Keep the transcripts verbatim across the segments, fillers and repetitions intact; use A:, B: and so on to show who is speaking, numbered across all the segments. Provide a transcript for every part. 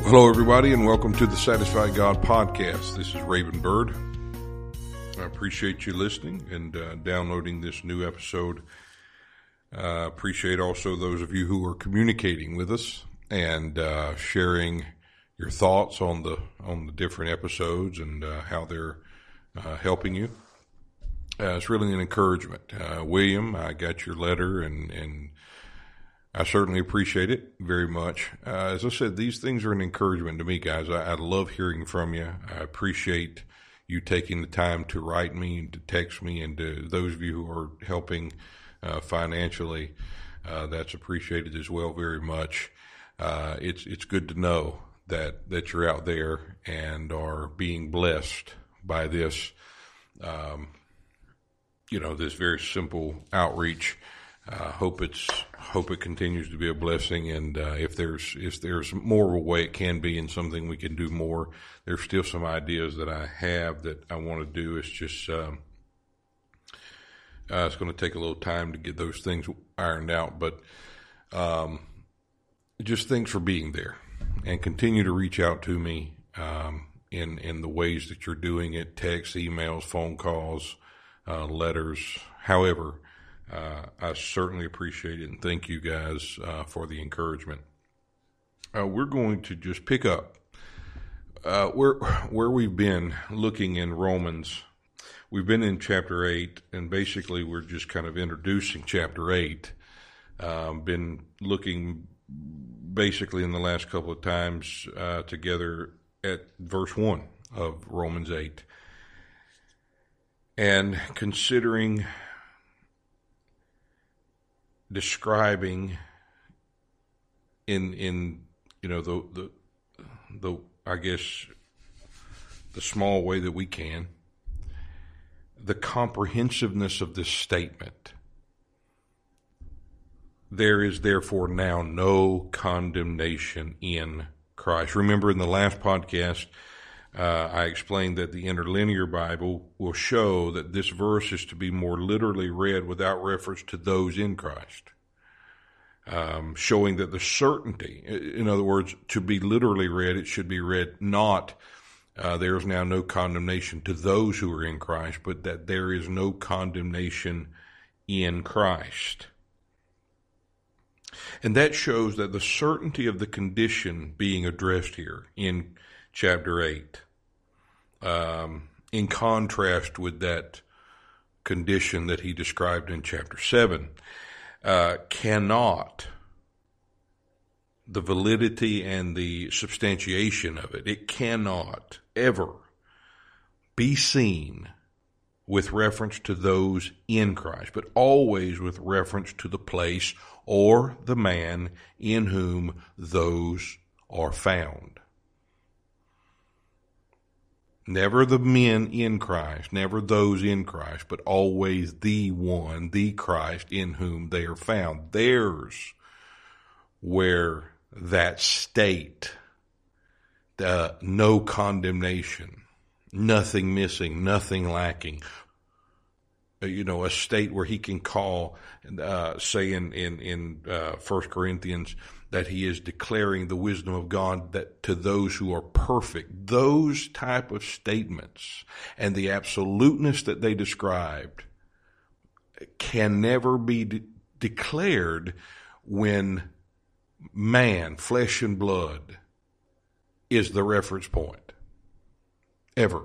A: Hello, everybody, and welcome to the Satisfied God Podcast. This is Raven Bird. I appreciate you listening and uh, downloading this new episode. I uh, appreciate also those of you who are communicating with us and uh, sharing your thoughts on the on the different episodes and uh, how they're uh, helping you. Uh, it's really an encouragement. Uh, William, I got your letter, and, and I certainly appreciate it very much. Uh, as I said, these things are an encouragement to me, guys. I, I love hearing from you. I appreciate you taking the time to write me and to text me, and to those of you who are helping uh, financially, uh, that's appreciated as well very much. Uh, it's it's good to know that, that you're out there and are being blessed by this um you know, this very simple outreach. Uh, hope it's hope it continues to be a blessing, and uh, if there's if there's more of a way it can be and something we can do more, there's still some ideas that I have that I want to do. It's just um, uh, it's going to take a little time to get those things ironed out, but um, just thanks for being there, and continue to reach out to me um, in in the ways that you're doing it: text, emails, phone calls. Uh, letters, however, uh, I certainly appreciate it, and thank you guys uh, for the encouragement. Uh, we're going to just pick up uh, where where we've been looking in Romans. We've been in chapter eight, and basically we're just kind of introducing chapter eight. Uh, been looking basically in the last couple of times uh, together at verse one of Romans eight. And considering, describing in, in, you know, the, the, the, I guess, the small way that we can, the comprehensiveness of this statement. There is therefore now no condemnation in Christ. Remember in the last podcast, Uh, I explained that the Interlinear Bible will show that this verse is to be more literally read without reference to those in Christ, um, showing that the certainty, in other words, to be literally read, it should be read not uh, there is now no condemnation to those who are in Christ, but that there is no condemnation in Christ. And that shows that the certainty of the condition being addressed here in chapter eight, um, in contrast with that condition that he described in chapter seven, uh, cannot, the validity and the substantiation of it, it cannot ever be seen with reference to those in Christ, but always with reference to the place or the man in whom those are found. Never the men in Christ, never those in Christ, but always the one, the Christ in whom they are found. There's where that state, uh, no condemnation, nothing missing, nothing lacking, you know, a state where he can call, uh, say in, in, in, uh, First Corinthians, that he is declaring the wisdom of God that to those who are perfect. Those type of statements and the absoluteness that they described can never be de- declared when man, flesh and blood, is the reference point. Ever.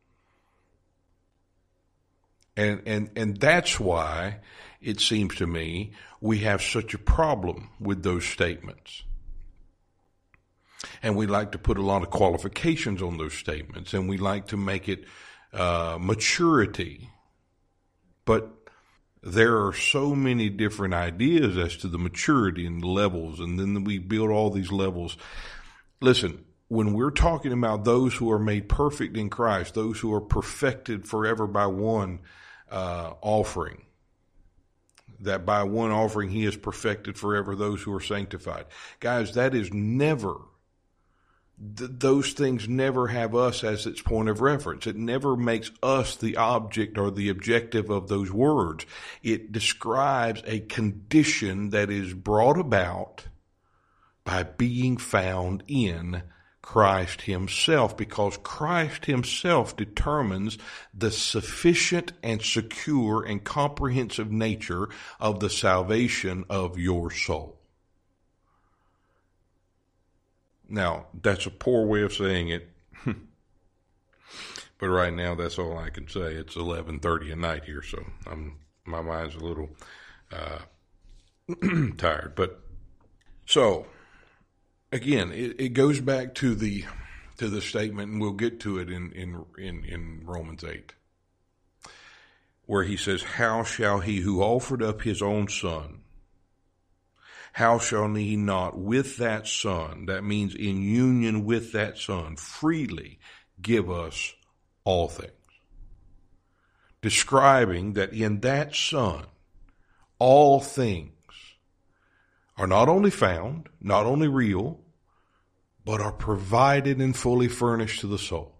A: And, and, and that's why it seems to me we have such a problem with those statements. And we like to put a lot of qualifications on those statements, and we like to make it uh, maturity. But there are so many different ideas as to the maturity and the levels, and then we build all these levels. Listen, when we're talking about those who are made perfect in Christ, those who are perfected forever by one uh, offering, that by one offering he has perfected forever those who are sanctified. Guys, that is never, th- those things never have us as its point of reference. It never makes us the object or the objective of those words. It describes a condition that is brought about by being found in Christ himself, because Christ himself determines the sufficient and secure and comprehensive nature of the salvation of your soul. Now, that's a poor way of saying it, but right now that's all I can say. It's eleven thirty at night here, so I'm, my mind's a little uh, tired. But so, again, it, it goes back to the to the statement, and we'll get to it in, in, in, in Romans eight, where he says, how shall he who offered up his own son, how shall he not with that son, that means in union with that son, freely give us all things? Describing that in that son, all things are not only found, not only real, but are provided and fully furnished to the soul.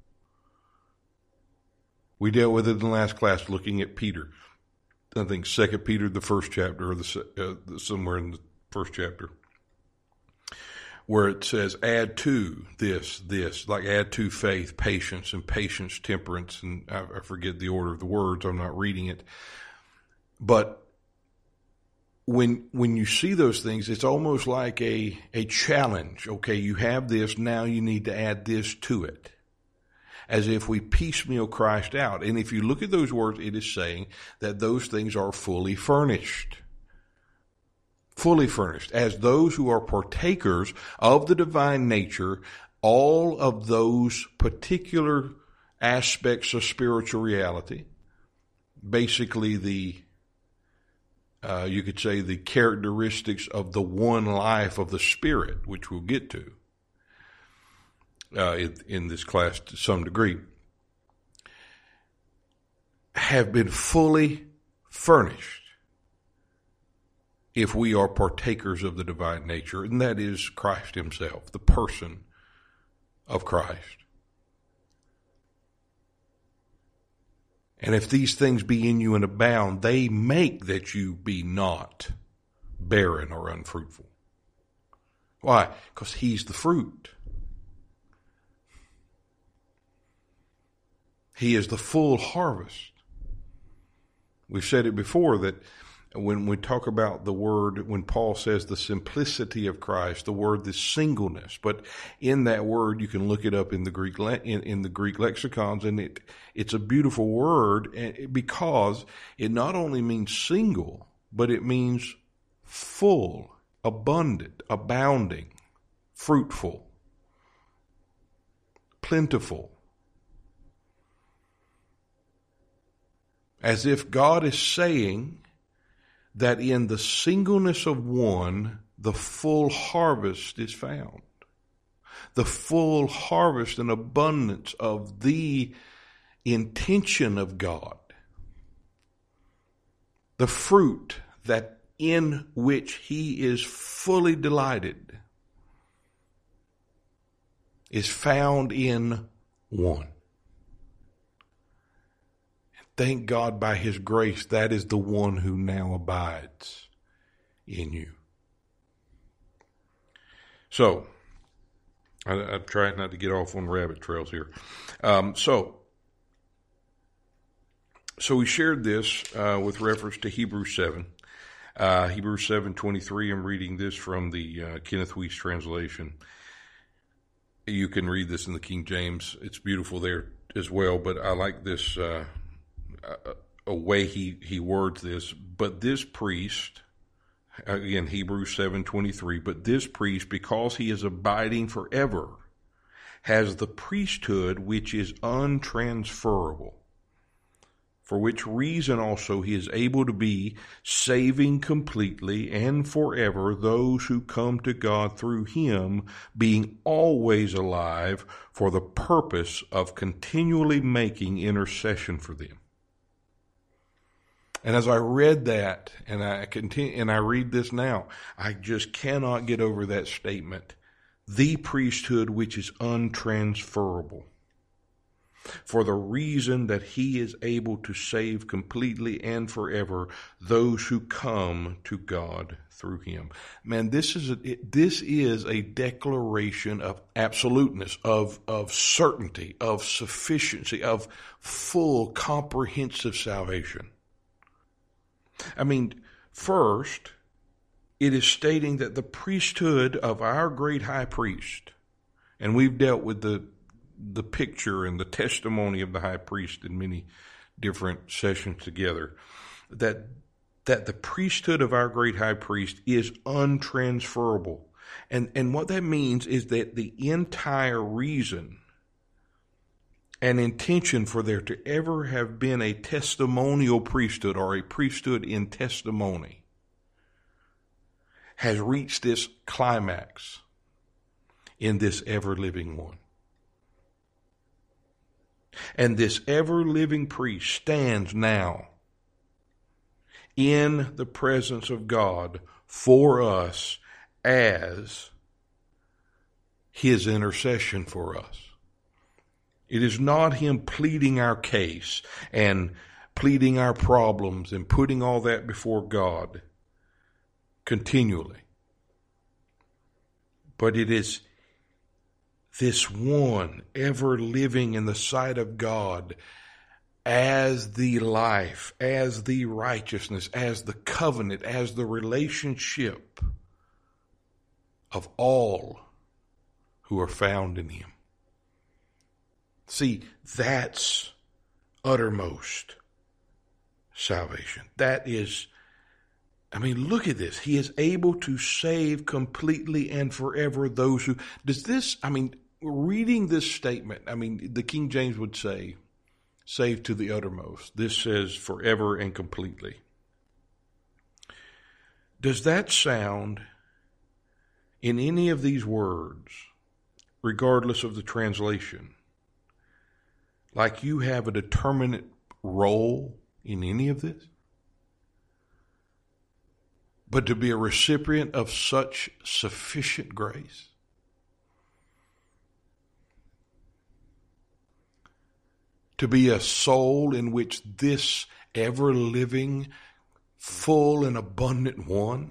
A: We dealt with it in the last class looking at Peter. I think Second Peter, the first chapter, or the, uh, somewhere in the first chapter, where it says, add to this, this, like add to faith, patience, and patience, temperance, and I, I forget the order of the words, I'm not reading it. But when when you see those things, it's almost like a, a challenge. Okay, you have this, now you need to add this to it. As if we piecemeal Christ out. And if you look at those words, it is saying that those things are fully furnished. Fully furnished. As those who are partakers of the divine nature, all of those particular aspects of spiritual reality, basically the, uh, you could say the characteristics of the one life of the Spirit, which we'll get to uh, in, in this class to some degree, have been fully furnished if we are partakers of the divine nature, and that is Christ himself, the person of Christ. And if these things be in you and abound, they make that you be not barren or unfruitful. Why? Because he's the fruit. He is the full harvest. We've said it before that when we talk about the word, when Paul says the simplicity of Christ, the word, the singleness, but in that word, you can look it up in the Greek, in, in the Greek lexicons, and it, it's a beautiful word because it not only means single, but it means full, abundant, abounding, fruitful, plentiful. As if God is saying that in the singleness of one, the full harvest is found. The full harvest and abundance of the intention of God. The fruit that in which he is fully delighted is found in one. Thank God by his grace, that is the one who now abides in you. So, I, I'm trying not to get off on rabbit trails here. Um, so, so we shared this uh, with reference to Hebrews seven. Uh, Hebrews seven twenty-three, I'm reading this from the uh, Kenneth Wuest translation. You can read this in the King James. It's beautiful there as well, but I like this uh A, a way he, he words this. But this priest, again, Hebrews seven twenty-three, but this priest, because he is abiding forever, has the priesthood which is untransferable, for which reason also he is able to be saving completely and forever those who come to God through him, being always alive for the purpose of continually making intercession for them. And as I read that, and I continue, and I read this now, I just cannot get over that statement. The priesthood which is untransferable. for the reason that he is able to save completely and forever those who come to God through him. Man, this is a, this is a declaration of absoluteness, of, of certainty, of sufficiency, of full comprehensive salvation. I mean, first, it is stating that the priesthood of our great high priest, and we've dealt with the the picture and the testimony of the high priest in many different sessions together, that that the priesthood of our great high priest is untransferable. And, and what that means is that the entire reason and intention for there to ever have been a testimonial priesthood or a priesthood in testimony has reached this climax in this ever-living one. And this ever-living priest stands now in the presence of God for us as his intercession for us. It is not him pleading our case and pleading our problems and putting all that before God continually. But it is this one ever living in the sight of God as the life, as the righteousness, as the covenant, as the relationship of all who are found in him. See, that's uttermost salvation. That is, I mean, look at this. He is able to save completely and forever those who, does this, I mean, reading this statement, I mean, the King James would say, save to the uttermost. This says forever and completely. Does that sound in any of these words, regardless of the translation, like you have a determinate role in any of this? But to be a recipient of such sufficient grace? To be a soul in which this ever-living, full and abundant one,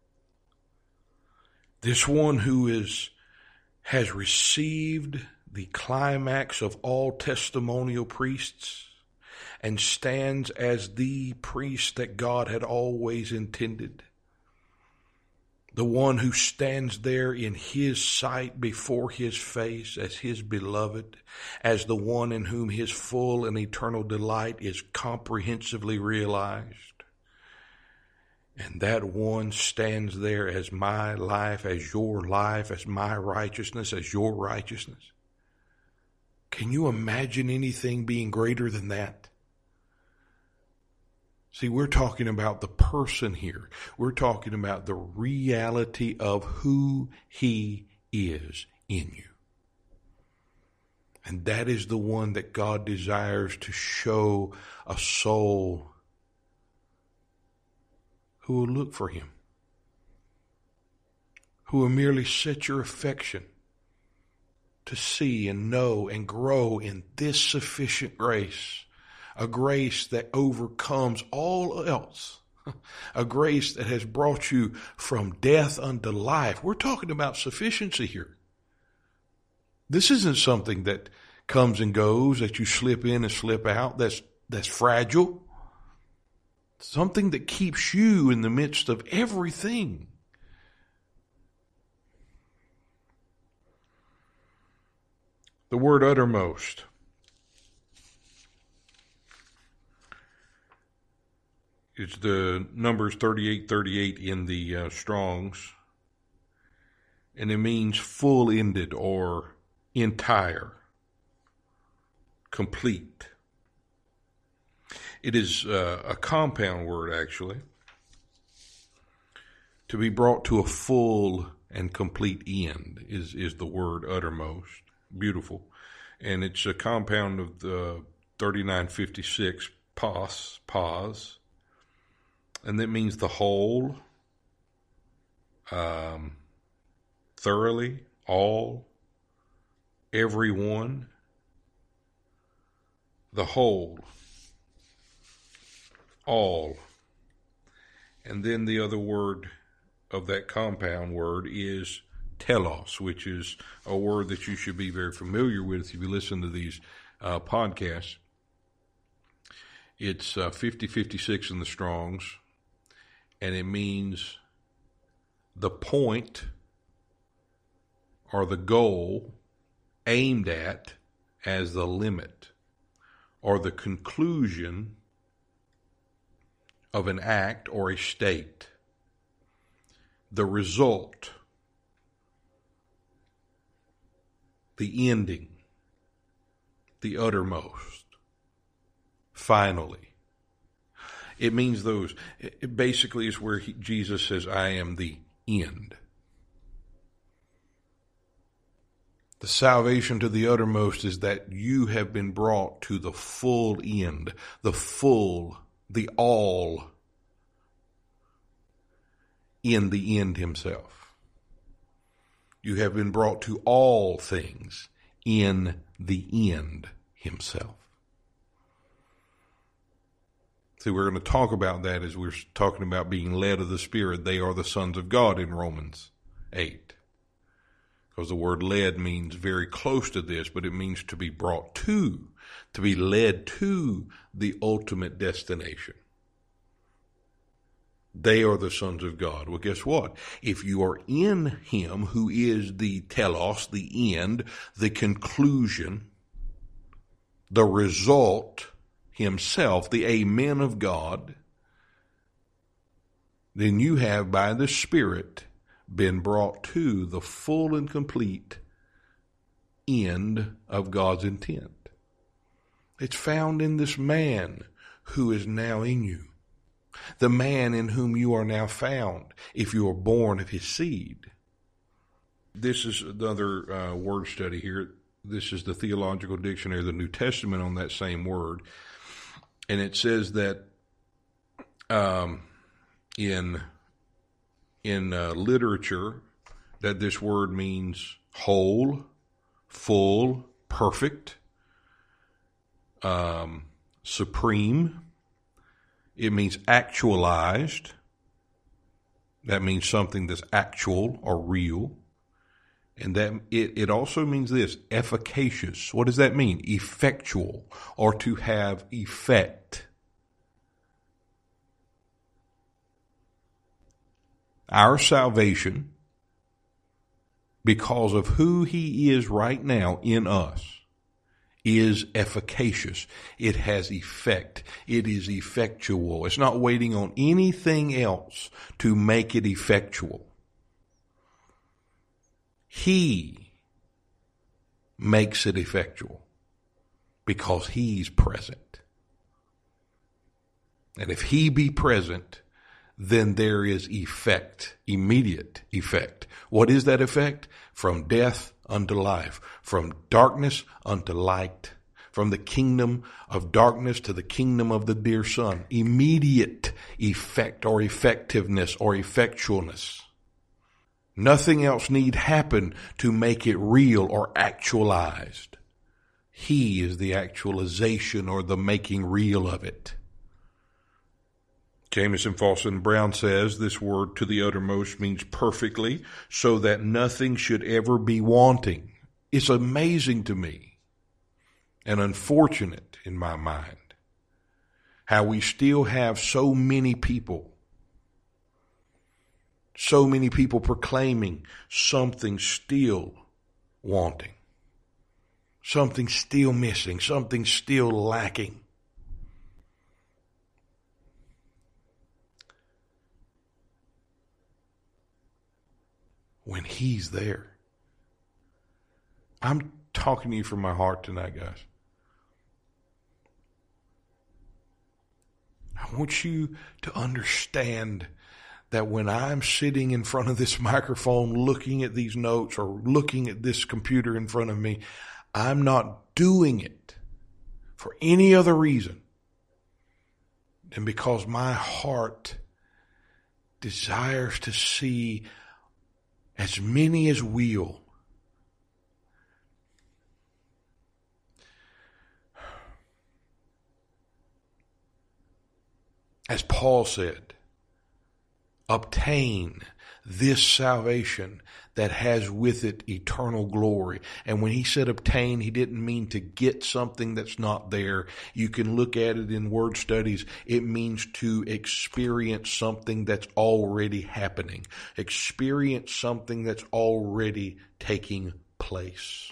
A: this one who is has received the climax of all testimonial priests and stands as the priest that God had always intended, the one who stands there in his sight before his face as his beloved, as the one in whom his full and eternal delight is comprehensively realized. And that one stands there as my life, as your life, as my righteousness, as your righteousness. Can you imagine anything being greater than that? See, we're talking about the person here. We're talking about the reality of who he is in you. And that is the one that God desires to show a soul who will look for him, who will merely set your affection to see and know and grow in this sufficient grace. A grace that overcomes all else. A grace that has brought you from death unto life. We're talking about sufficiency here. This isn't something that comes and goes, that you slip in and slip out, that's, that's fragile. Something that keeps you in the midst of everything. The word uttermost. It's the Numbers thirty-eight thirty-eight in the uh, Strongs, and it means full-ended or entire, complete. It is uh, a compound word, actually, to be brought to a full and complete end is, is the word uttermost. Beautiful. And it's a compound of the thirty-nine fifty-six, pas, pas. And that means the whole, um, thoroughly, all, everyone, the whole, all. And then the other word of that compound word is telos, which is a word that you should be very familiar with if you listen to these uh, podcasts. It's uh, fifty fifty-six in the Strongs, and it means the point or the goal aimed at as the limit or the conclusion of an act or a state. The result, the ending, the uttermost, finally. It means those, it basically is where he, Jesus says, I am the end. The salvation to the uttermost is that you have been brought to the full end, the full, the all, in the end himself. You have been brought to all things in the end himself. See, we're going to talk about that as we're talking about being led of the Spirit. They are the sons of God in Romans eight. Because the word led means very close to this, but it means to be brought to, to be led to the ultimate destination. They are the sons of God. Well, guess what? If you are in him, who is the telos, the end, the conclusion, the result himself, the amen of God, then you have by the Spirit been brought to the full and complete end of God's intent. It's found in this man who is now in you. The man in whom you are now found, if you are born of his seed. This is another uh, word study here. This is the Theological Dictionary of the New Testament on that same word. And it says that um, in, in uh, literature, that this word means whole, full, perfect, um, supreme. It means actualized. That means something that's actual or real. And that it, it also means this, efficacious. What does that mean? Effectual, or to have effect. Our salvation, because of who he is right now in us, is efficacious. It has effect. It is effectual. It's not waiting on anything else to make it effectual. He makes it effectual because he's present. And if he be present, then there is effect, immediate effect. What is that effect? From death unto life, from darkness unto light, from the kingdom of darkness to the kingdom of the dear Son. Immediate effect or effectiveness or effectualness. Nothing else need happen to make it real or actualized. He is the actualization or the making real of it. Jamieson, Faustin, Brown says this word to the uttermost means perfectly, so that nothing should ever be wanting. It's amazing to me and unfortunate in my mind how we still have so many people, so many people proclaiming something still wanting, something still missing, something still lacking. When he's there. I'm talking to you from my heart tonight, guys. I want you to understand that when I'm sitting in front of this microphone looking at these notes or looking at this computer in front of me, I'm not doing it for any other reason than because my heart desires to see as many as will As Paul said, obtain this salvation that has with it eternal glory. And when he said obtain, he didn't mean to get something that's not there. You can look at it in word studies. It means to experience something that's already happening. Experience something that's already taking place.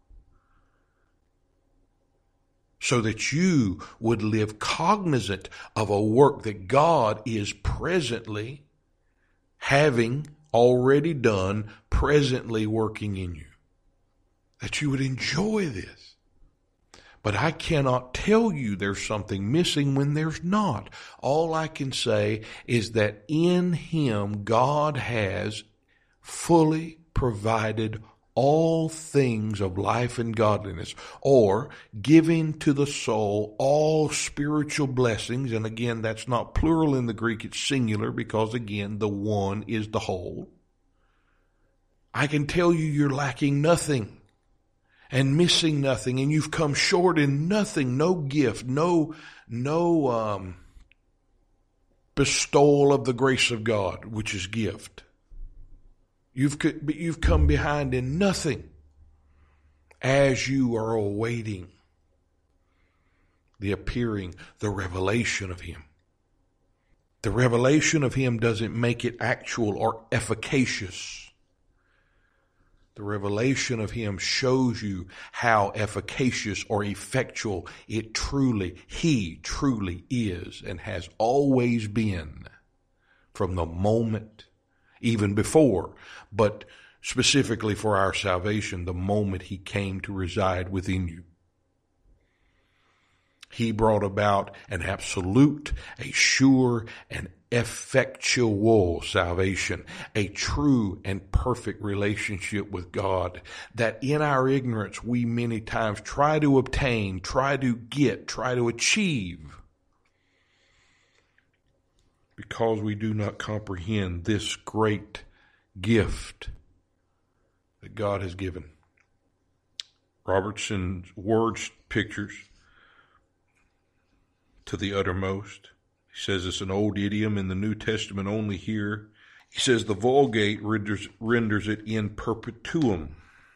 A: So that you would live cognizant of a work that God is presently having already done, presently working in you. That you would enjoy this. But I cannot tell you there's something missing when there's not. All I can say is that in Him, God has fully provided all things of life and godliness, or giving to the soul all spiritual blessings. And again, that's not plural in the Greek, it's singular, because again, the one is the whole. I can tell you you're lacking nothing and missing nothing, and you've come short in nothing, no gift, no, no um, bestowal of the grace of God, which is gift. You've, you've come behind in nothing as you are awaiting the appearing, the revelation of Him. The revelation of Him doesn't make it actual or efficacious. The revelation of Him shows you how efficacious or effectual it truly, He truly is and has always been from the moment, even before, but specifically for our salvation, the moment He came to reside within you. He brought about an absolute, a sure, and effectual salvation, a true and perfect relationship with God that in our ignorance we many times try to obtain, try to get, try to achieve, because we do not comprehend this great gift that God has given. Robertson's words pictures to the uttermost. He says it's an old idiom in the New Testament only here. He says the Vulgate renders, renders it in perpetuum.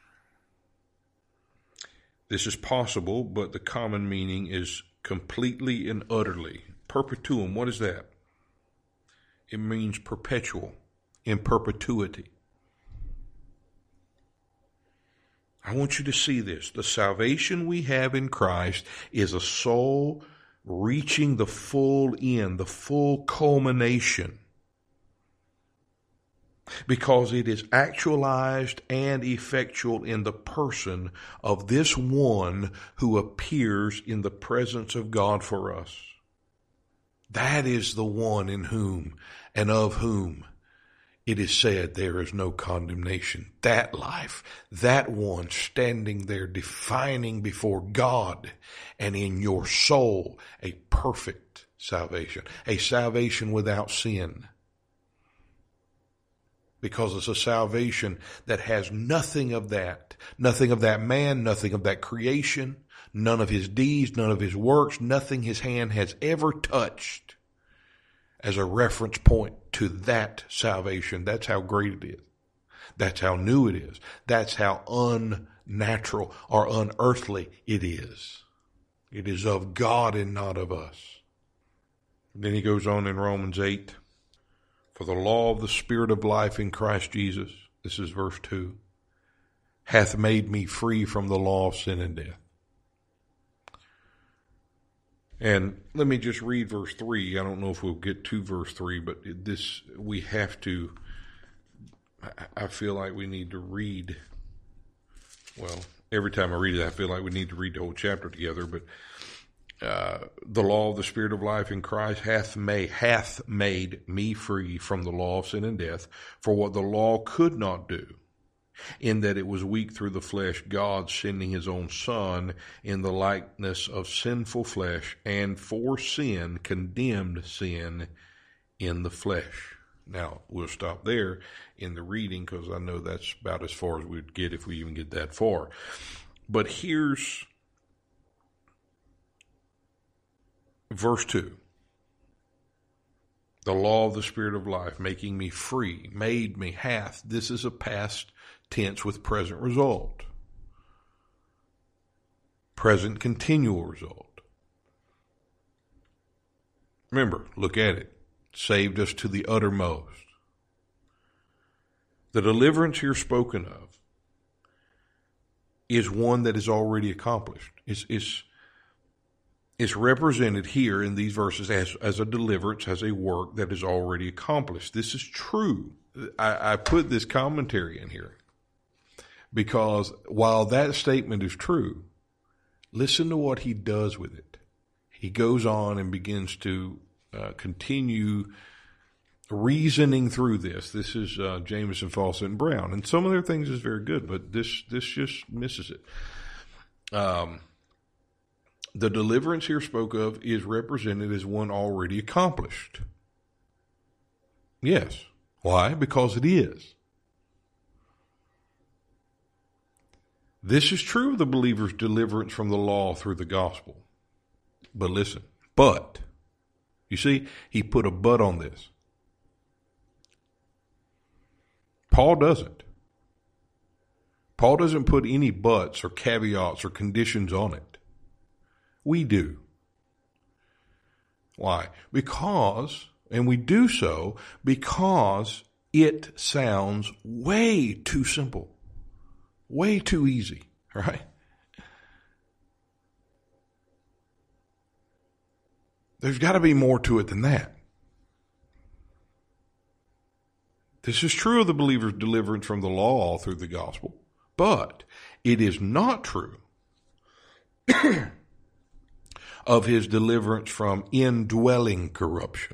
A: This is possible, but the common meaning is completely and utterly. Perpetuum, what is that? It means perpetual, in perpetuity. I want you to see this. The salvation we have in Christ is a soul reaching the full end, the full culmination, because it is actualized and effectual in the person of this one who appears in the presence of God for us. That is the one in whom and of whom it is said there is no condemnation. That life, that one standing there defining before God and in your soul a perfect salvation, a salvation without sin. Because it's a salvation that has nothing of that, nothing of that man, nothing of that creation, none of his deeds, none of his works, nothing his hand has ever touched as a reference point to that salvation. That's how great it is. That's how new it is. That's how unnatural or unearthly it is. It is of God and not of us. Then he goes on in Romans eight, for the law of the Spirit of life in Christ Jesus, this is verse two, hath made me free from the law of sin and death. And let me just read verse three. I don't know if we'll get to verse three, but this, we have to, I feel like we need to read, well, every time I read it, I feel like we need to read the whole chapter together, but uh, the law of the Spirit of life in Christ hath made, hath made me free from the law of sin and death, for what the law could not do, in that it was weak through the flesh, God sending his own Son in the likeness of sinful flesh, and for sin condemned sin in the flesh. Now, we'll stop there in the reading because I know that's about as far as we'd get if we even get that far. But here's verse two. The law of the Spirit of life, making me free, made me, hath. This is a past tense with present result. Present continual result. Remember, look at it. Saved us to the uttermost. The deliverance here spoken of is one that is already accomplished. It's, it's, it's represented here in these verses as, as a deliverance, as a work that is already accomplished. This is true. I, I put this commentary in here because while that statement is true, listen to what he does with it. He goes on and begins to uh, continue reasoning through this. This is uh, Jamieson, Fawcett, and Brown. And some of their things is very good, but this this just misses it. Um, the deliverance here spoke of is represented as one already accomplished. Yes. Why? Because it is. This is true of the believer's deliverance from the law through the gospel. But listen, but, you see, he put a but on this. Paul doesn't. Paul doesn't put any buts or caveats or conditions on it. We do. Why? Because, and we do so because it sounds way too simple, way too easy, right? There's got to be more to it than that. This is true of the believer's deliverance from the law all through the gospel, but it is not true of his deliverance from indwelling corruption,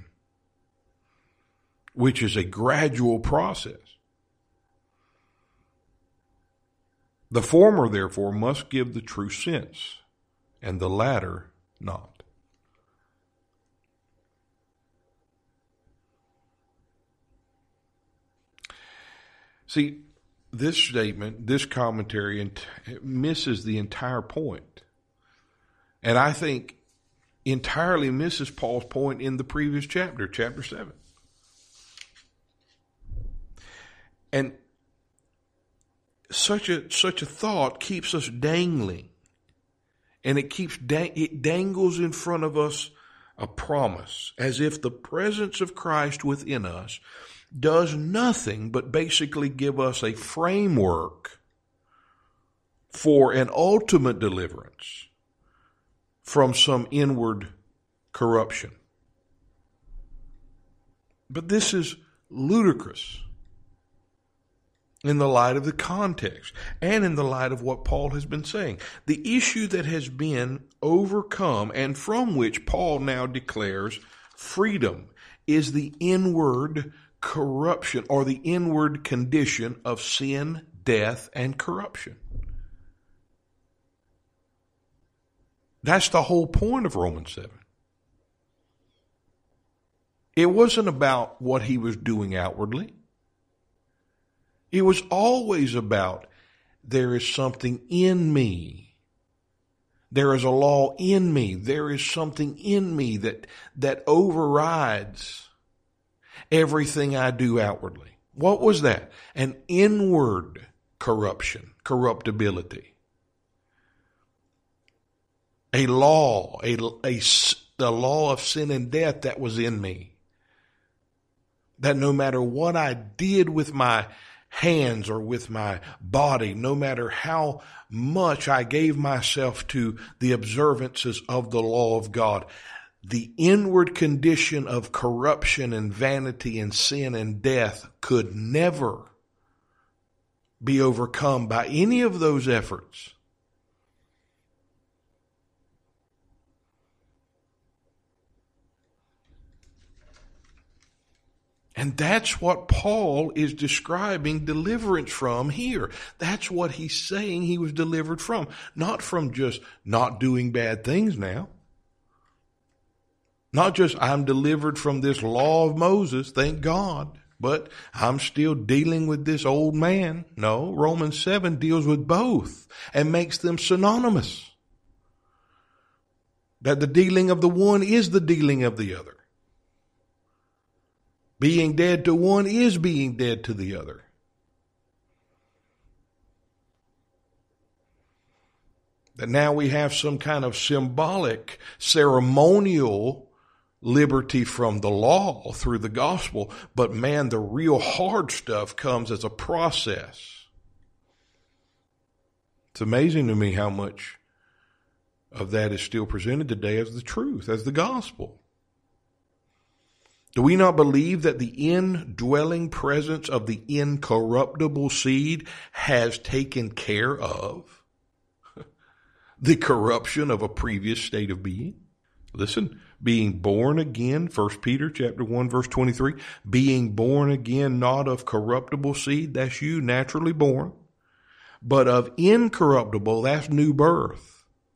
A: which is a gradual process. The former, therefore, must give the true sense, and the latter not. See, this statement, this commentary misses the entire point. And I think entirely misses Paul's point in the previous chapter, chapter seven. And such a such a thought keeps us dangling. And it keeps dang, it dangles in front of us a promise, as if the presence of Christ within us does nothing but basically give us a framework for an ultimate deliverance from some inward corruption. But this is ludicrous in the light of the context and in the light of what Paul has been saying. The issue that has been overcome and from which Paul now declares freedom is the inward corruption or the inward condition of sin, death, and corruption. That's the whole point of Romans seven. It wasn't about what he was doing outwardly. It was always about there is something in me. There is a law in me. There is something in me that, that overrides everything I do outwardly. What was that? An inward corruption, corruptibility. A law, a, a, the law of sin and death that was in me. That no matter what I did with my hands or with my body, no matter how much I gave myself to the observances of the law of God, the inward condition of corruption and vanity and sin and death could never be overcome by any of those efforts. And that's what Paul is describing deliverance from here. That's what he's saying he was delivered from. Not from just not doing bad things now. Not just I'm delivered from this law of Moses, thank God, but I'm still dealing with this old man. No, Romans seven deals with both and makes them synonymous. That the dealing of the one is the dealing of the other. Being dead to one is being dead to the other. That now we have some kind of symbolic, ceremonial liberty from the law through the gospel. But man, the real hard stuff comes as a process. It's amazing to me how much of that is still presented today as the truth, as the gospel. Do we not believe that the indwelling presence of the incorruptible seed has taken care of the corruption of a previous state of being? Listen, being born again, First Peter chapter one, verse twenty-three, being born again not of corruptible seed, that's you, naturally born, but of incorruptible, that's new birth.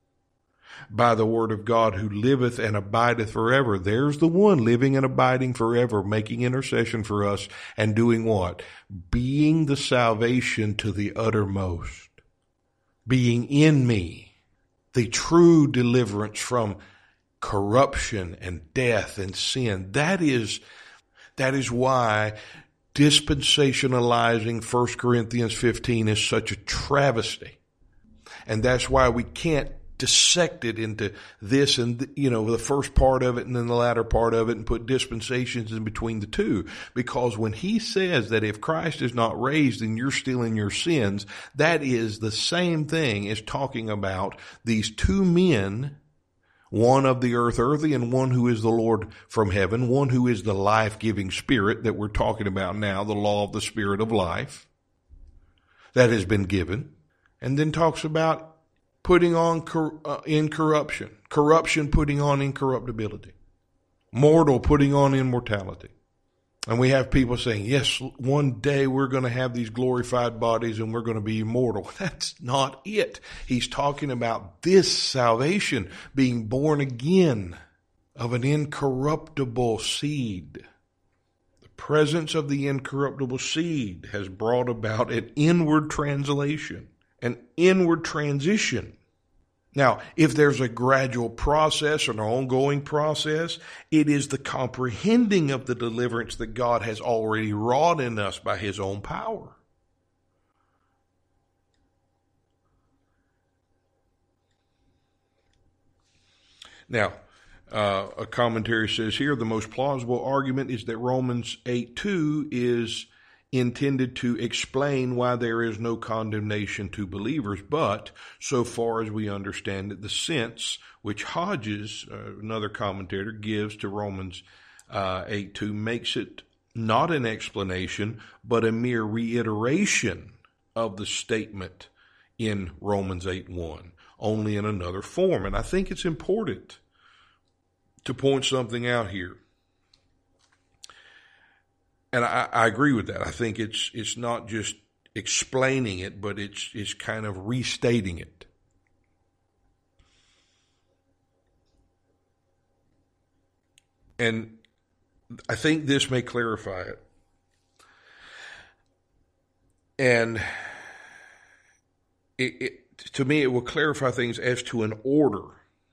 A: By the word of God who liveth and abideth forever. There's the one living and abiding forever, making intercession for us and doing what? Being the salvation to the uttermost. Being in me, the true deliverance from corruption and death and sin. That is, that is why dispensationalizing First Corinthians fifteen is such a travesty. And that's why we can't dissect it into this and, you know, the first part of it and then the latter part of it and put dispensations in between the two. Because when he says that if Christ is not raised and you're still in your sins, that is the same thing as talking about these two men, one of the earth earthy and one who is the Lord from heaven, one who is the life-giving spirit that we're talking about now, the law of the spirit of life that has been given. And then talks about putting on cor- uh, incorruption, corruption putting on incorruptibility, mortal putting on immortality. And we have people saying, yes, one day we're going to have these glorified bodies and we're going to be immortal. That's not it. He's talking about this salvation, being born again of an incorruptible seed. The presence of the incorruptible seed has brought about an inward translation, an inward transition. Now, if there's a gradual process or an ongoing process, it is the comprehending of the deliverance that God has already wrought in us by his own power. Now, uh, a commentary says here, the most plausible argument is that Romans eight two is intended to explain why there is no condemnation to believers, but so far as we understand it, the sense which Hodges, uh, another commentator, gives to Romans uh, eight two makes it not an explanation, but a mere reiteration of the statement in Romans eight one, only in another form. And I think it's important to point something out here. And I, I agree with that. I think it's it's not just explaining it, but it's it's kind of restating it. And I think this may clarify it. And it, it to me, it will clarify things as to an order.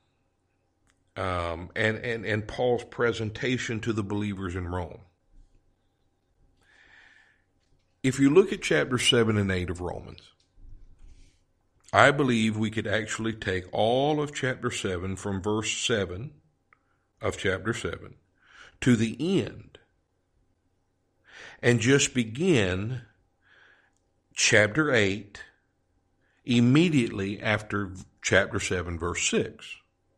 A: Um, and, and, and Paul's presentation to the believers in Rome. If you look at chapter seven and eight of Romans, I believe we could actually take all of chapter seven from verse seven of chapter seven to the end and just begin chapter eight immediately after chapter seven, verse six.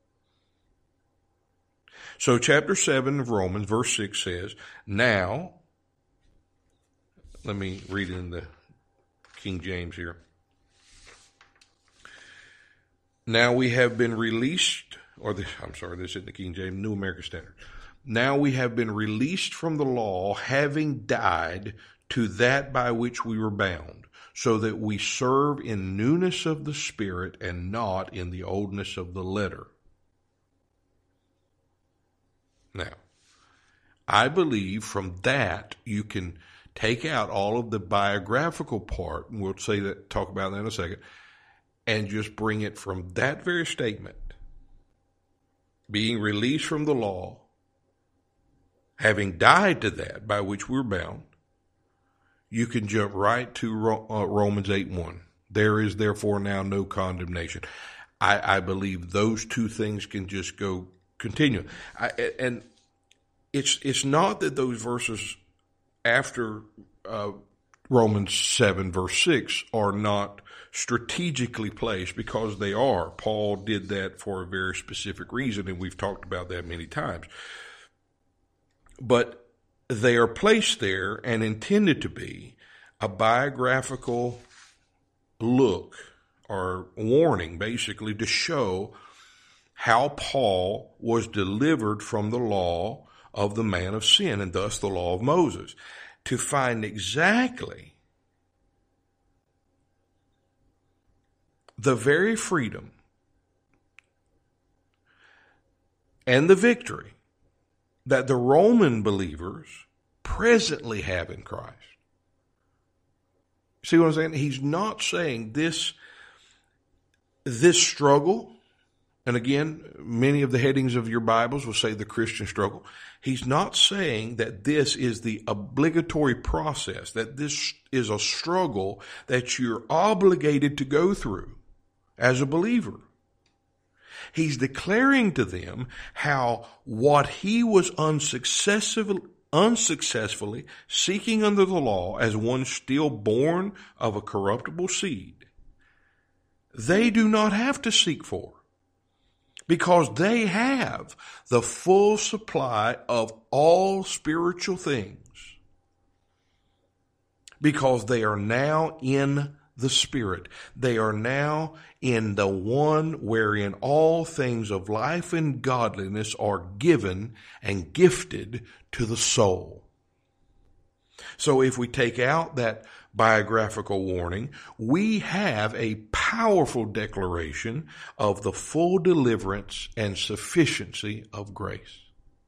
A: So chapter seven of Romans, verse six says, now, let me read it in the King James here. Now we have been released, or this, I'm sorry, this isn't the King James, New American Standard. Now we have been released from the law, having died to that by which we were bound, so that we serve in newness of the Spirit and not in the oldness of the letter. Now, I believe from that you can take out all of the biographical part, and we'll say that, talk about that in a second, and just bring it from that very statement, being released from the law, having died to that by which we're bound, you can jump right to Romans eight one. There is therefore now no condemnation. I, I believe those two things can just go continue. I, and it's it's not that those verses after uh, Romans seven verse six are not strategically placed, because they are. Paul did that for a very specific reason, and we've talked about that many times. But they are placed there and intended to be a biographical look or warning, basically, to show how Paul was delivered from the law of the man of sin, and thus the law of Moses, to find exactly the very freedom and the victory that the Roman believers presently have in Christ. See what I'm saying? He's not saying this, this struggle, and again, many of the headings of your Bibles will say the Christian struggle. He's not saying that this is the obligatory process, that this is a struggle that you're obligated to go through as a believer. He's declaring to them how what he was unsuccessful, unsuccessfully seeking under the law as one still born of a corruptible seed, they do not have to seek for, because they have the full supply of all spiritual things, because they are now in the Spirit. They are now in the one wherein all things of life and godliness are given and gifted to the soul. So if we take out that biographical warning, we have a powerful declaration of the full deliverance and sufficiency of grace.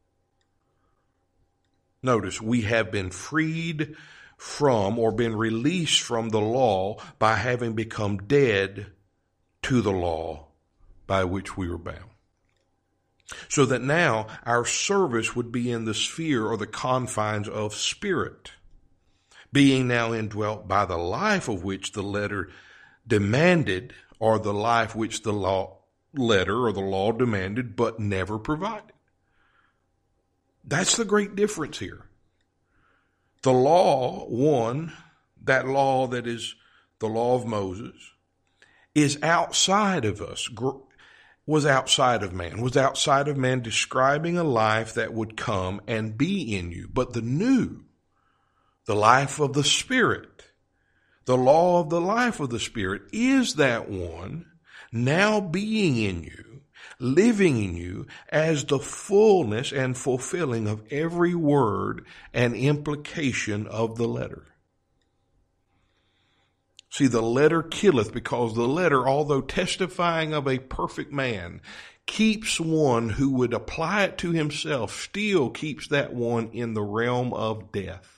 A: Notice, we have been freed from or been released from the law by having become dead to the law by which we were bound. So that now our service would be in the sphere or the confines of spirit, being now indwelt by the life of which the letter demanded, or the life which the law letter or the law demanded but never provided. That's the great difference here. The law, one, that law that is the law of Moses, is outside of us, was outside of man, was outside of man, describing a life that would come and be in you. But the new, the life of the Spirit, the law of the life of the Spirit, is that one now being in you, living in you as the fullness and fulfilling of every word and implication of the letter. See, the letter killeth, because the letter, although testifying of a perfect man, keeps one who would apply it to himself, still keeps that one in the realm of death.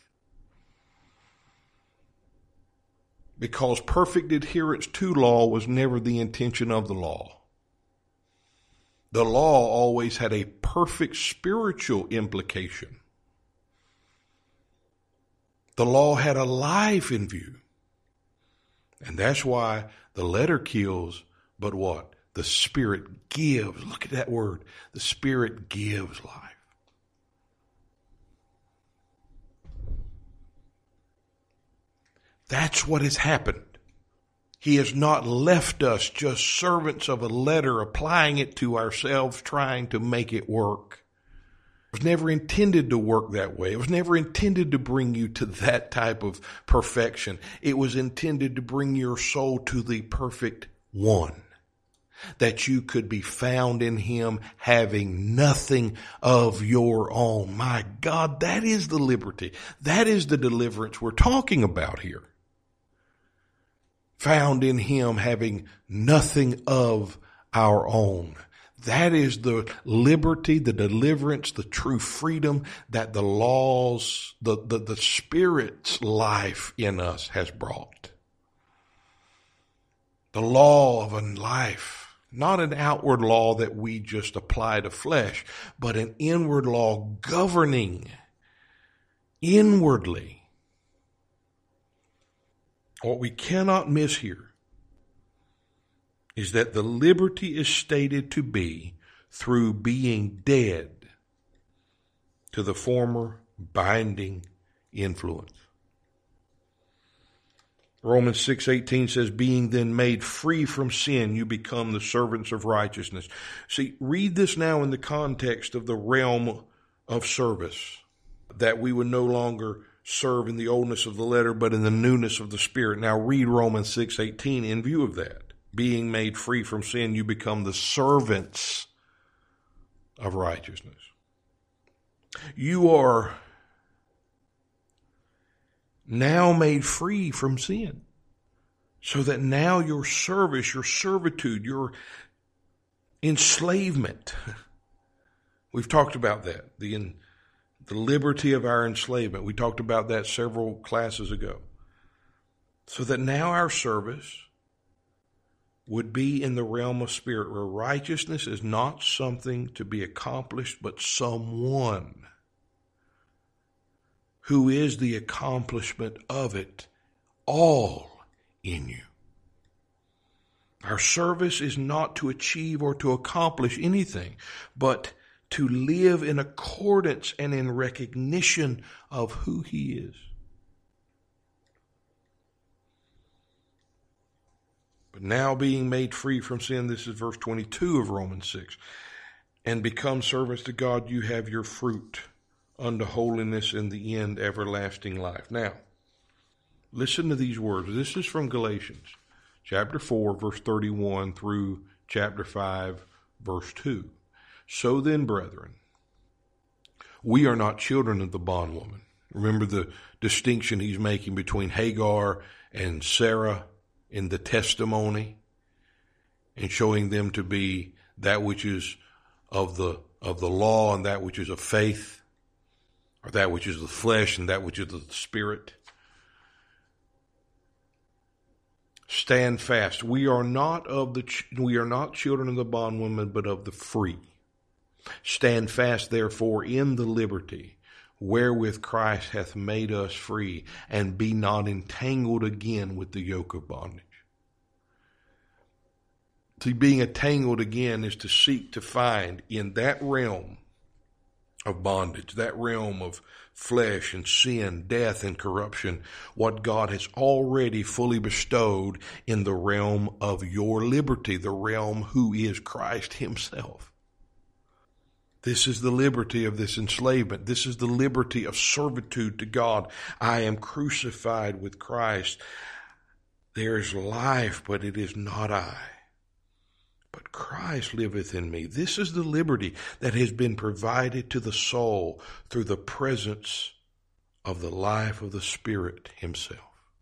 A: Because perfect adherence to law was never the intention of the law. The law always had a perfect spiritual implication. The law had a life in view. And that's why the letter kills, but what? The Spirit gives. Look at that word. The Spirit gives life. That's what has happened. He has not left us just servants of a letter, applying it to ourselves, trying to make it work. It was never intended to work that way. It was never intended to bring you to that type of perfection. It was intended to bring your soul to the perfect one, that you could be found in him, having nothing of your own. My God, that is the liberty. That is the deliverance we're talking about here. Found in him, having nothing of our own. That is the liberty, the deliverance, the true freedom that the laws, the, the, the Spirit's life in us has brought. The law of a life, not an outward law that we just apply to flesh, but an inward law governing inwardly. What we cannot miss here is that the liberty is stated to be through being dead to the former binding influence. Romans six eighteen says, being then made free from sin, you become the servants of righteousness. See, read this now in the context of the realm of service, that we would no longer serve in the oldness of the letter, but in the newness of the Spirit. Now read Romans six eighteen in view of that. Being made free from sin, you become the servants of righteousness. You are now made free from sin, so that now your service, your servitude, your enslavement, we've talked about that, the, in, the liberty of our enslavement. We talked about that several classes ago. So that now our service would be in the realm of spirit, where righteousness is not something to be accomplished, but someone who is the accomplishment of it all in you. Our service is not to achieve or to accomplish anything, but to live in accordance and in recognition of who He is. But now being made free from sin, this is verse twenty-two of Romans six, and become servants to God, you have your fruit unto holiness, in the end everlasting life. Now, listen to these words. This is from Galatians chapter four, verse thirty-one through chapter five, verse two. So then, brethren, we are not children of the bondwoman. Remember the distinction he's making between Hagar and Sarah in the testimony, and showing them to be that which is of the of the law and that which is of faith, or that which is the flesh and that which is of the spirit. Stand fast. We are not of the we are not children of the bondwoman, but of the free. Stand fast, therefore, in the liberty wherewith Christ hath made us free, and be not entangled again with the yoke of bondage. See, being entangled again is to seek to find in that realm of bondage, that realm of flesh and sin, death and corruption, what God has already fully bestowed in the realm of your liberty, the realm who is Christ Himself. This is the liberty of this enslavement. This is the liberty of servitude to God. I am crucified with Christ. There is life, but it is not I, but Christ liveth in me. This is the liberty that has been provided to the soul through the presence of the life of the Spirit Himself.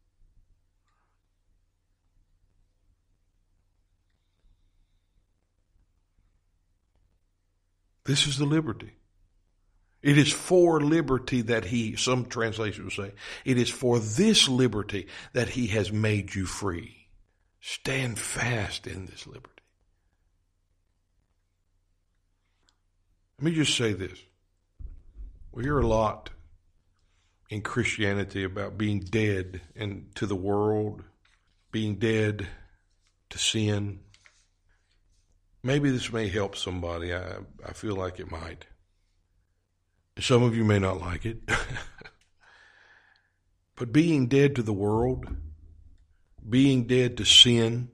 A: This is the liberty. It is for liberty that He, some translations will say, it is for this liberty that He has made you free. Stand fast in this liberty. Let me just say this. We hear a lot in Christianity about being dead and to the world, being dead to sin. Maybe this may help somebody. I, I feel like it might. Some of you may not like it. But being dead to the world, being dead to sin,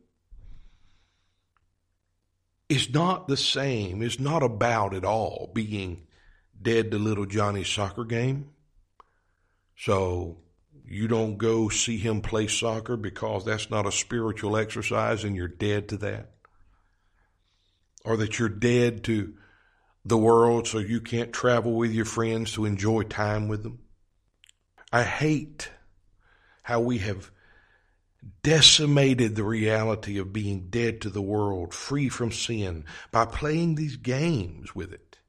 A: is not the same, is not about at all being dead to little Johnny's soccer game. So you don't go see him play soccer because that's not a spiritual exercise and you're dead to that. Or that you're dead to the world so you can't travel with your friends to enjoy time with them. I hate how we have decimated the reality of being dead to the world, free from sin, by playing these games with it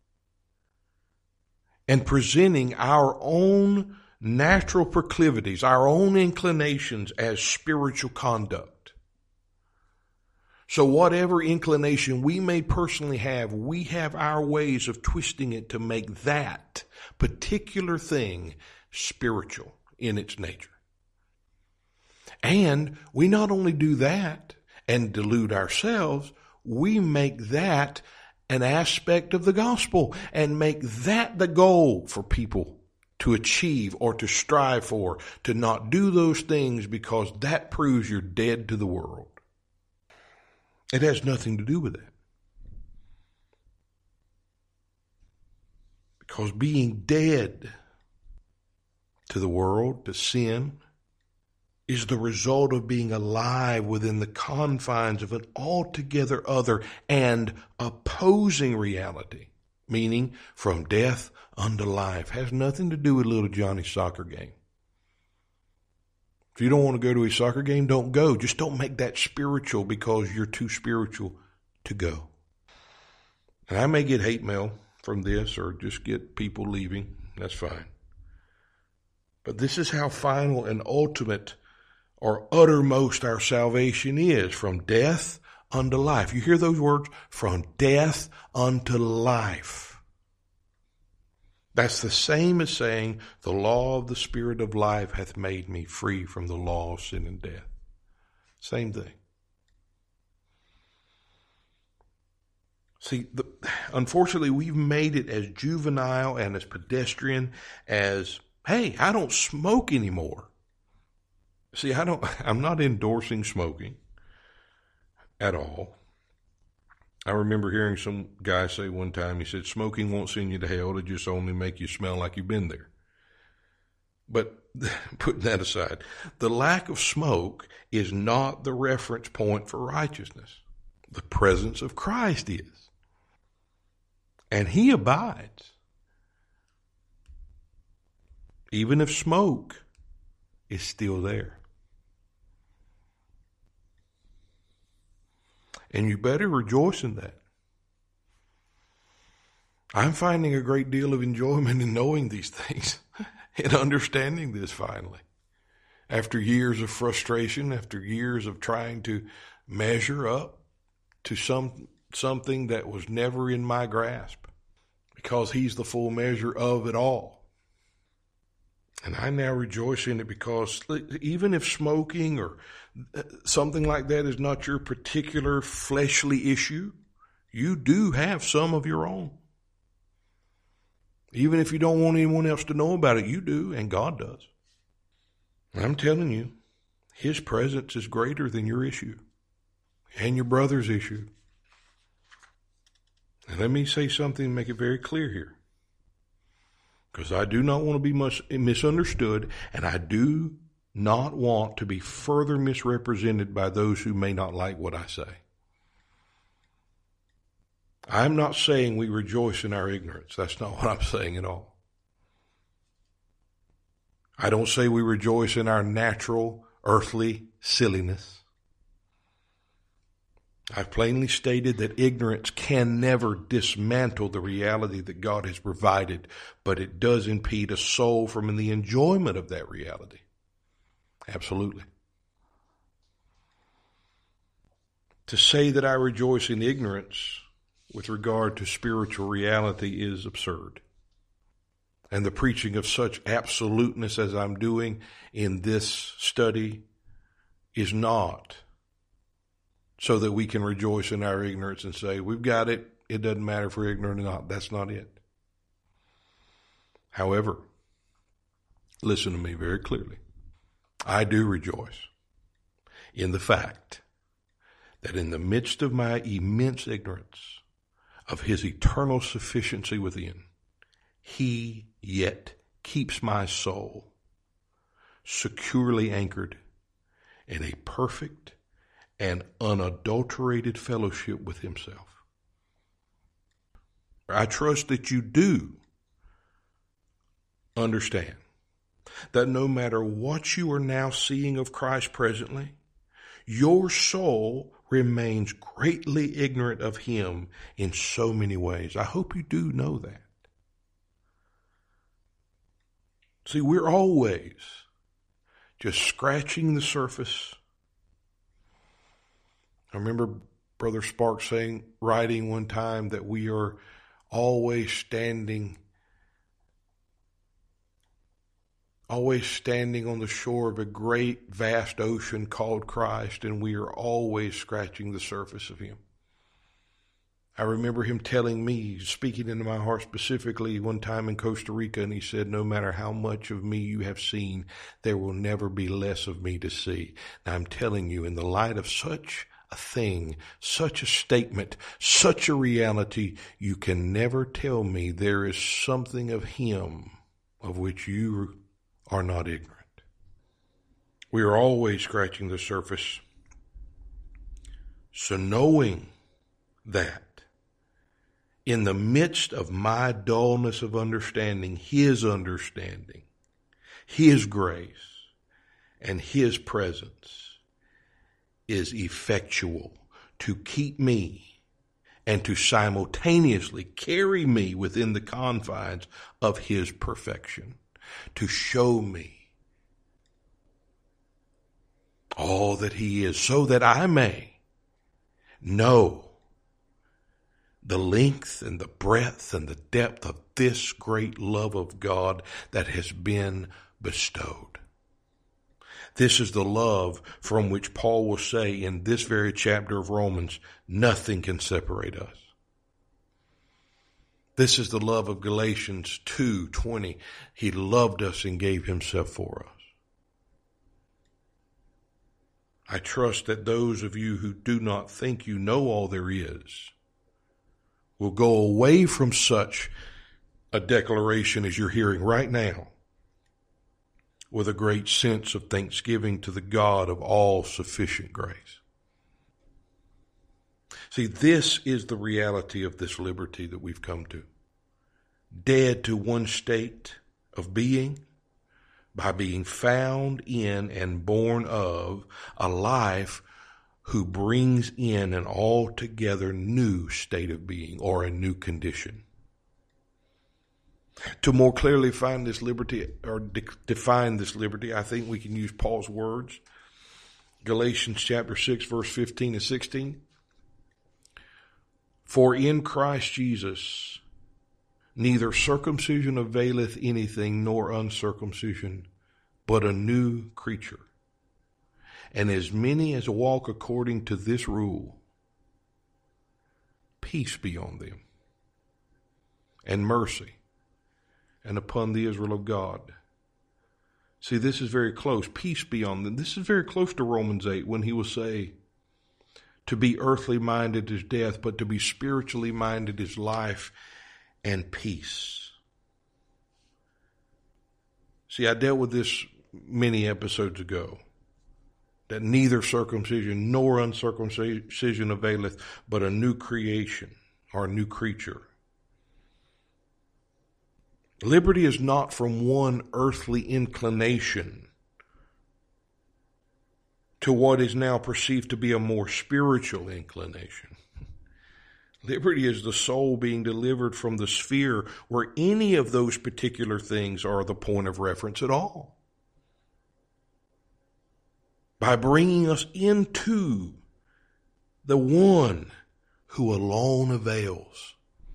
A: and presenting our own natural proclivities, our own inclinations as spiritual conduct. So whatever inclination we may personally have, we have our ways of twisting it to make that particular thing spiritual in its nature. And we not only do that and delude ourselves, we make that an aspect of the gospel and make that the goal for people to achieve or to strive for, to not do those things because that proves you're dead to the world. It has nothing to do with that. Because being dead to the world, to sin, is the result of being alive within the confines of an altogether other and opposing reality, meaning from death unto life. Has nothing to do with little Johnny's soccer game. If you don't want to go to a soccer game, don't go. Just don't make that spiritual because you're too spiritual to go. And I may get hate mail from this or just get people leaving. That's fine. But this is how final and ultimate or uttermost our salvation is, from death unto life. You hear those words? From death unto life. That's the same as saying, the law of the Spirit of life hath made me free from the law of sin and death. Same thing. See, the, unfortunately, we've made it as juvenile and as pedestrian as, hey, I don't smoke anymore. See, I don't, I'm not endorsing smoking at all. I remember hearing some guy say one time, he said, smoking won't send you to hell, it'll just only make you smell like you've been there. But putting that aside, the lack of smoke is not the reference point for righteousness. The presence of Christ is. And he abides. Even if smoke is still there. And you better rejoice in that. I'm finding a great deal of enjoyment in knowing these things and understanding this finally. After years of frustration, after years of trying to measure up to some something that was never in my grasp, because he's the full measure of it all. And I now rejoice in it because even if smoking or something like that is not your particular fleshly issue, you do have some of your own. Even if you don't want anyone else to know about it, you do, and God does. And I'm telling you, his presence is greater than your issue and your brother's issue. And let me say something and make it very clear here. Because I do not want to be much misunderstood, and I do not want to be further misrepresented by those who may not like what I say. I'm not saying we rejoice in our ignorance. That's not what I'm saying at all. I don't say we rejoice in our natural, earthly silliness. I've plainly stated that ignorance can never dismantle the reality that God has provided, but it does impede a soul from the enjoyment of that reality. Absolutely. To say that I rejoice in ignorance with regard to spiritual reality is absurd. And the preaching of such absoluteness as I'm doing in this study is not so that we can rejoice in our ignorance and say, we've got it, it doesn't matter if we're ignorant or not. That's not it. However, listen to me very clearly. I do rejoice in the fact that in the midst of my immense ignorance of his eternal sufficiency within, he yet keeps my soul securely anchored in a perfect and unadulterated fellowship with himself. I trust that you do understand that no matter what you are now seeing of Christ presently, your soul remains greatly ignorant of him in so many ways. I hope you do know that. See, we're always just scratching the surface. I remember Brother Sparks saying, writing one time, that we are always standing always standing on the shore of a great, vast ocean called Christ, and we are always scratching the surface of him. I remember him telling me, speaking into my heart specifically one time in Costa Rica, and he said, no matter how much of me you have seen, there will never be less of me to see. Now I'm telling you, in the light of such a thing, such a statement, such a reality, you can never tell me there is something of him of which you are not ignorant. We are always scratching the surface. So knowing that, in the midst of my dullness of understanding, his understanding, his grace, and his presence is effectual to keep me and to simultaneously carry me within the confines of his perfection, to show me all that he is, so that I may know the length and the breadth and the depth of this great love of God that has been bestowed. This is the love from which Paul will say in this very chapter of Romans, nothing can separate us. This is the love of Galatians two twenty. He loved us and gave himself for us. I trust that those of you who do not think you know all there is will go away from such a declaration as you're hearing right now with a great sense of thanksgiving to the God of all sufficient grace. See, this is the reality of this liberty that we've come to. Dead to one state of being by being found in and born of a life who brings in an altogether new state of being or a new condition. To more clearly find this liberty or de- define this liberty, I think we can use Paul's words. Galatians chapter six, verse fifteen and sixteen. For in Christ Jesus, neither circumcision availeth anything nor uncircumcision, but a new creature. And as many as walk according to this rule, peace be on them, and mercy, and upon the Israel of God. See, this is very close. Peace be on them. This is very close to Romans eight when he will say, to be earthly minded is death, but to be spiritually minded is life and peace. See, I dealt with this many episodes ago, that neither circumcision nor uncircumcision availeth, but a new creation or a new creature. Liberty is not from one earthly inclination to what is now perceived to be a more spiritual inclination. Liberty is the soul being delivered from the sphere where any of those particular things are the point of reference at all, by bringing us into the one who alone avails.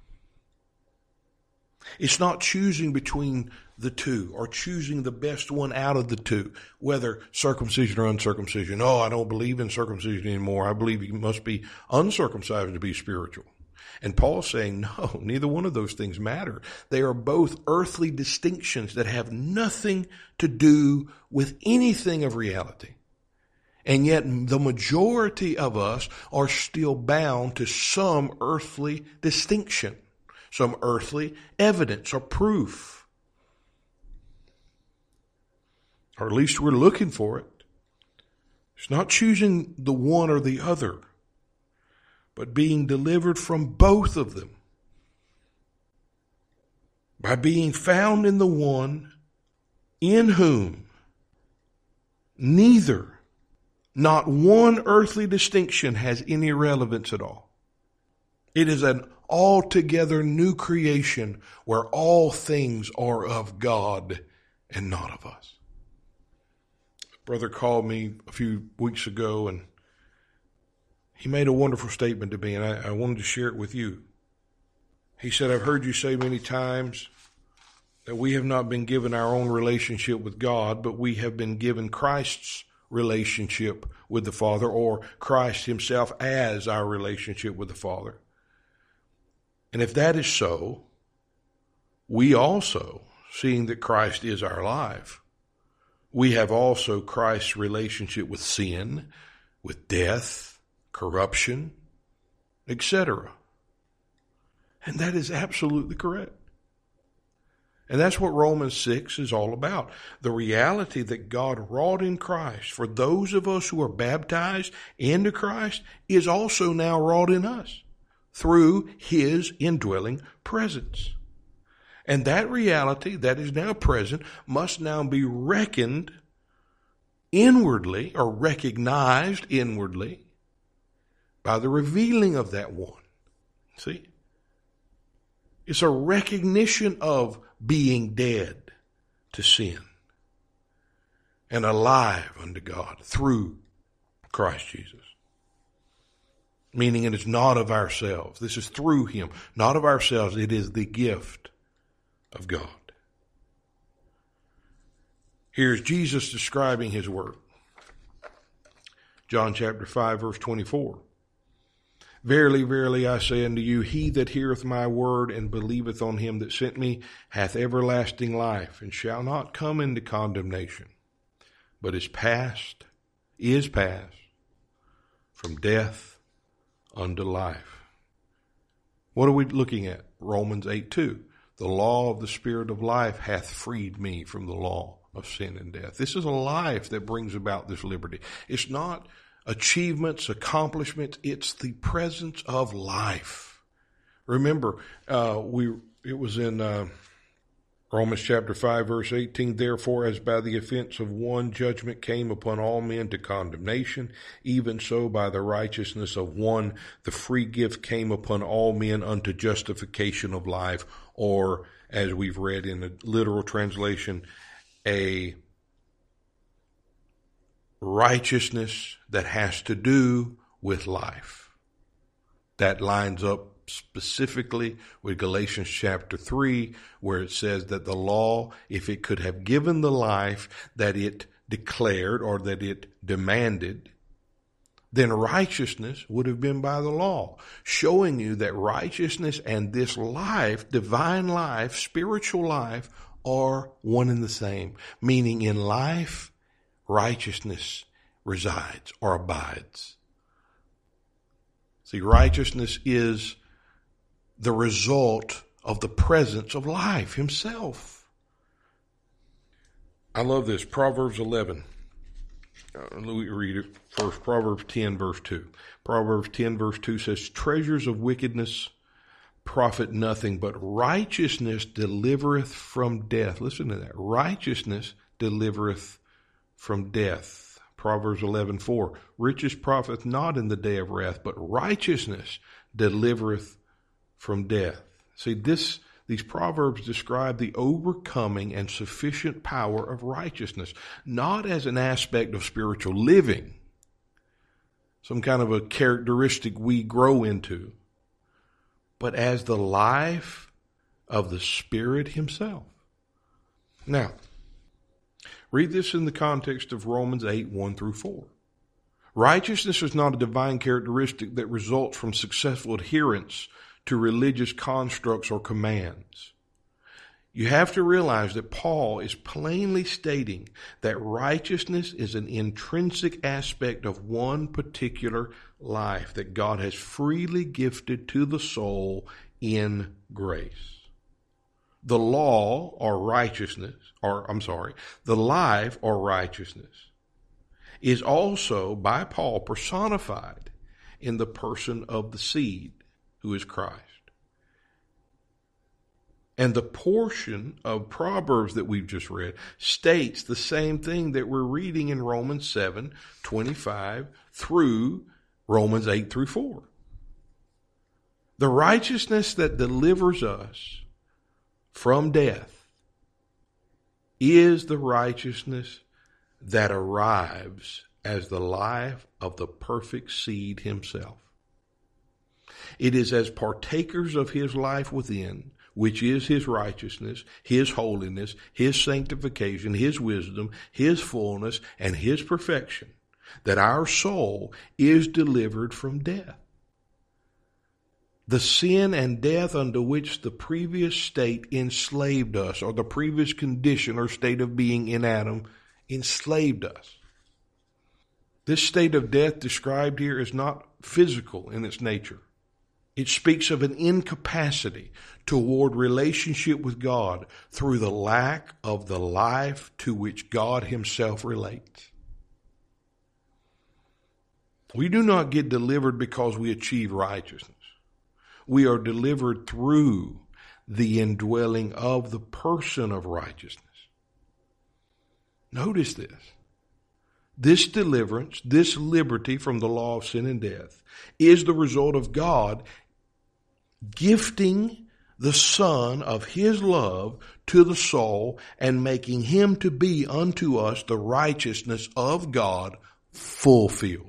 A: It's not choosing between the two or choosing the best one out of the two, whether circumcision or uncircumcision. Oh, I don't believe in circumcision anymore. I believe you must be uncircumcised to be spiritual. And Paul's saying, no, neither one of those things matter. They are both earthly distinctions that have nothing to do with anything of reality. And yet the majority of us are still bound to some earthly distinction, some earthly evidence or proof. Or at least we're looking for it. It's not choosing the one or the other, but being delivered from both of them by being found in the one in whom neither, not one earthly distinction has any relevance at all. It is an altogether new creation where all things are of God and not of us. A brother called me a few weeks ago and he made a wonderful statement to me, and I, I wanted to share it with you. He said, I've heard you say many times that we have not been given our own relationship with God, but we have been given Christ's relationship with the Father, or Christ himself as our relationship with the Father. And if that is so, we also, seeing that Christ is our life, we have also Christ's relationship with sin, with death, corruption, et cetera. And that is absolutely correct. And that's what Romans six is all about. The reality that God wrought in Christ for those of us who are baptized into Christ is also now wrought in us through his indwelling presence. And that reality that is now present must now be reckoned inwardly, or recognized inwardly, by the revealing of that one. See? It's a recognition of being dead to sin and alive unto God through Christ Jesus. Meaning it is not of ourselves. This is through him, not of ourselves. It is the gift of God. Here's Jesus describing his work. John chapter five, verse twenty-four. Verily, verily, I say unto you, he that heareth my word and believeth on him that sent me hath everlasting life, and shall not come into condemnation, but is passed, is passed from death unto life. What are we looking at? Romans eight two. The law of the Spirit of life hath freed me from the law of sin and death. This is a life that brings about this liberty. It's not achievements, accomplishments. It's the presence of life. Remember, uh, we it was in uh, Romans chapter five, verse eighteen. Therefore, as by the offense of one judgment came upon all men to condemnation, even so by the righteousness of one the free gift came upon all men unto justification of life. Or, as we've read in the literal translation, a righteousness that has to do with life. That lines up specifically with Galatians chapter three, where it says that the law, if it could have given the life that it declared or that it demanded, then righteousness would have been by the law, showing you that righteousness and this life, divine life, spiritual life, are one and the same. Meaning in life, righteousness resides or abides. See, righteousness is the result of the presence of life himself. I love this. Proverbs eleven. Uh, let me read it first. Proverbs ten, verse two. Proverbs ten, verse two says, treasures of wickedness profit nothing, but righteousness delivereth from death. Listen to that. Righteousness delivereth from death. Proverbs eleven, four. Riches profiteth not in the day of wrath, but righteousness delivereth from death. See, this these proverbs describe the overcoming and sufficient power of righteousness, not as an aspect of spiritual living, some kind of a characteristic we grow into, but as the life of the Spirit himself. Now, read this in the context of Romans eight, one through four. Righteousness is not a divine characteristic that results from successful adherence to religious constructs or commands. You have to realize that Paul is plainly stating that righteousness is an intrinsic aspect of one particular life that God has freely gifted to the soul in grace. The law or righteousness, or I'm sorry, the life or righteousness is also by Paul personified in the person of the seed, who is Christ. And the portion of Proverbs that we've just read states the same thing that we're reading in Romans seven, twenty-five through Romans eight through four. The righteousness that delivers us from death is the righteousness that arrives as the life of the perfect seed himself. It is as partakers of his life within, which is his righteousness, his holiness, his sanctification, his wisdom, his fullness, and his perfection, that our soul is delivered from death. The sin and death unto which the previous state enslaved us, or the previous condition or state of being in Adam enslaved us. This state of death described here is not physical in its nature. It speaks of an incapacity toward relationship with God through the lack of the life to which God himself relates. We do not get delivered because we achieve righteousness. We are delivered through the indwelling of the person of righteousness. Notice this. This deliverance, this liberty from the law of sin and death, is the result of God gifting the Son of his love to the soul and making him to be unto us the righteousness of God fulfilled.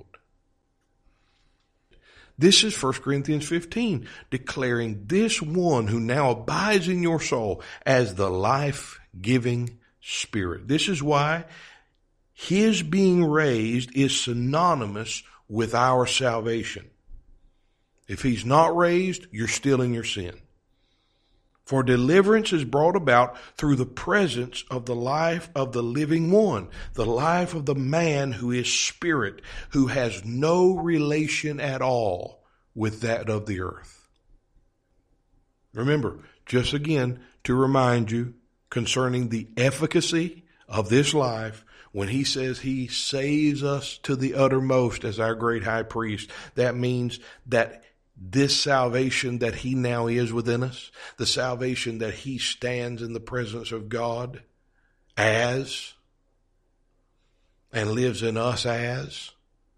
A: This is First Corinthians fifteen, declaring this one who now abides in your soul as the life-giving Spirit. This is why his being raised is synonymous with our salvation. If he's not raised, you're still in your sin. For deliverance is brought about through the presence of the life of the living one, the life of the man who is spirit, who has no relation at all with that of the earth. Remember, just again, to remind you concerning the efficacy of this life, when he says he saves us to the uttermost as our great high priest, that means that this salvation that he now is within us, the salvation that he stands in the presence of God as and lives in us as,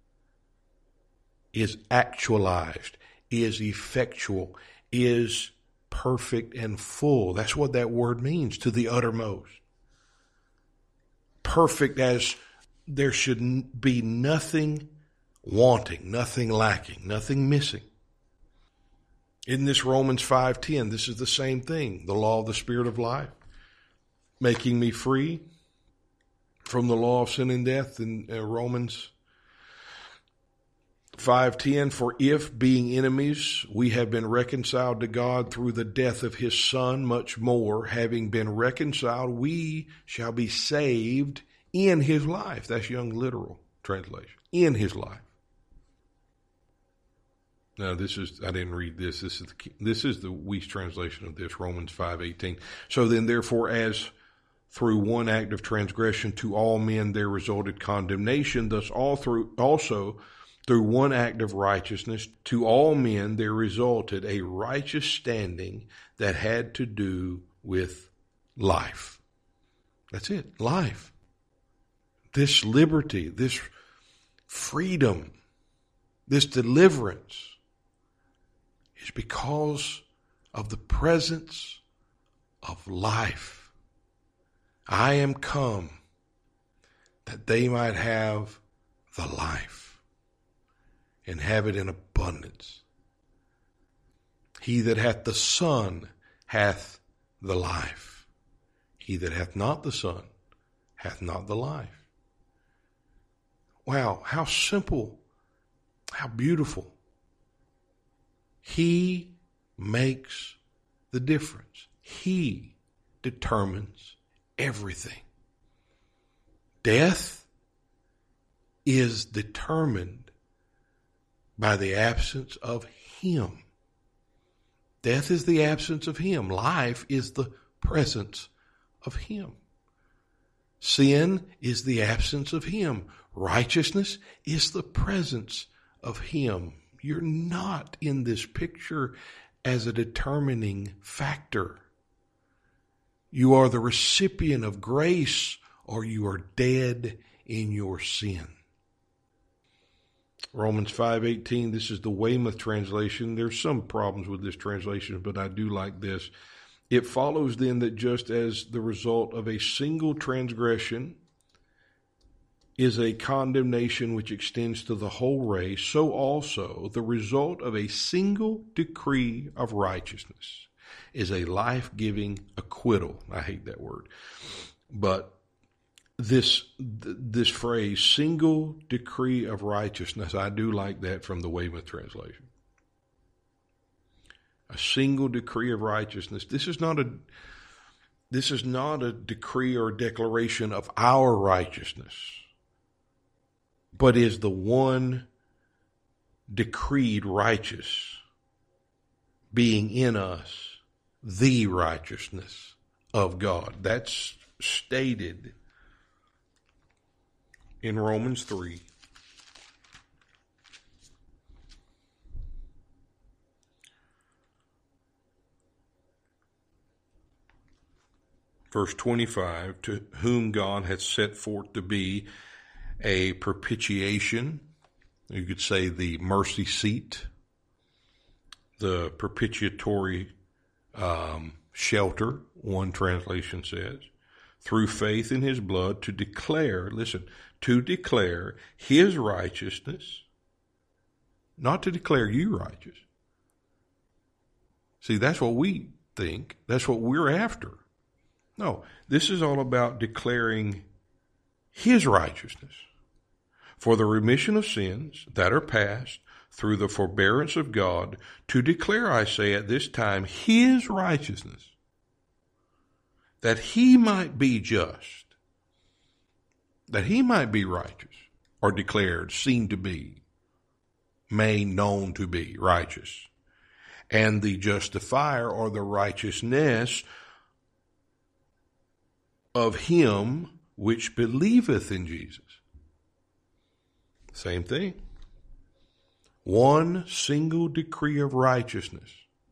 A: is actualized, is effectual, is perfect and full. That's what that word means, to the uttermost. Perfect as there should be nothing wanting, nothing lacking, nothing missing. In this Romans five ten, this is the same thing. The law of the Spirit of life, making me free from the law of sin and death in uh, Romans five ten. For if, being enemies, we have been reconciled to God through the death of his Son, much more, having been reconciled, we shall be saved in his life. That's Young Literal Translation. In his life. Now, this is, I didn't read this. This is the, this is the Weiss translation of this, Romans five eighteen. So then, therefore, as through one act of transgression to all men there resulted condemnation, thus all through, also through one act of righteousness to all men there resulted a righteous standing that had to do with life. That's it, life. This liberty, this freedom, this deliverance is because of the presence of life. I am come that they might have the life and have it in abundance. He that hath the Son hath the life. He that hath not the Son hath not the life. Wow, how simple, how beautiful. He makes the difference. He determines everything. Death is determined by the absence of him. Death is the absence of him. Life is the presence of him. Sin is the absence of him. Righteousness is the presence of him. You're not in this picture as a determining factor. You are the recipient of grace, or you are dead in your sin. Romans five eighteen, this is the Weymouth translation. There's some problems with this translation, but I do like this. It follows then that just as the result of a single transgression is a condemnation which extends to the whole race, so also the result of a single decree of righteousness is a life-giving acquittal. I hate that word. But this this phrase, single decree of righteousness, I do like that from the Weymouth translation. A single decree of righteousness. This is not a this is not a decree or declaration of our righteousness, but is the one decreed righteous being in us, the righteousness of God. That's stated in Romans three. Verse twenty-five, to whom God hath set forth to be a propitiation, you could say the mercy seat, the propitiatory um, shelter, one translation says, through faith in his blood to declare, listen, to declare his righteousness, not to declare you righteous. See, that's what we think. That's what we're after. No, this is all about declaring his righteousness for the remission of sins that are past through the forbearance of God, to declare, I say, at this time, his righteousness, that he might be just, that he might be righteous, or declared, seen to be, made known to be righteous, and the justifier, or the righteousness of him which believeth in Jesus. Same thing. One single decree of righteousness.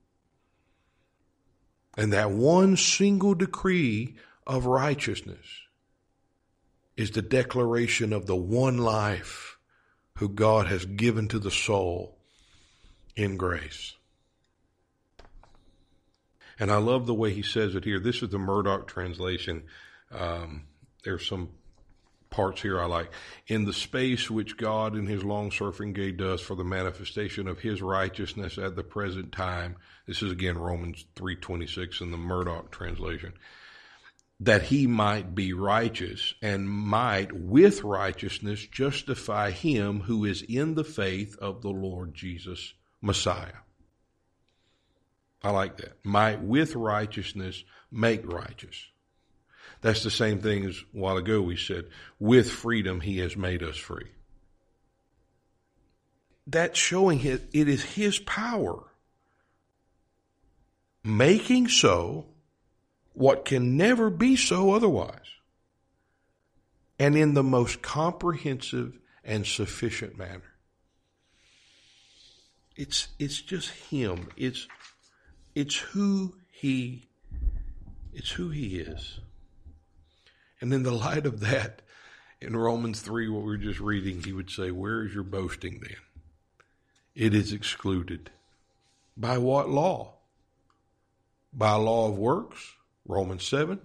A: And that one single decree of righteousness is the declaration of the one life who God has given to the soul in grace. And I love the way he says it here. This is the Murdoch translation. Um, there's some parts here I like. In the space which God in his long-suffering gave us for the manifestation of his righteousness at the present time. This is again Romans three twenty-six in the Murdoch translation. That he might be righteous and might with righteousness justify him who is in the faith of the Lord Jesus Messiah. I like that. Might with righteousness make righteous. That's the same thing as a while ago we said, with freedom he has made us free. That's showing it, it is his power making so what can never be so otherwise, and in the most comprehensive and sufficient manner. It's it's just him. It's it's who he it's who he is. And in the light of that, in Romans three, what we were just reading, he would say, where is your boasting then? It is excluded. By what law? By law of works? Romans seven?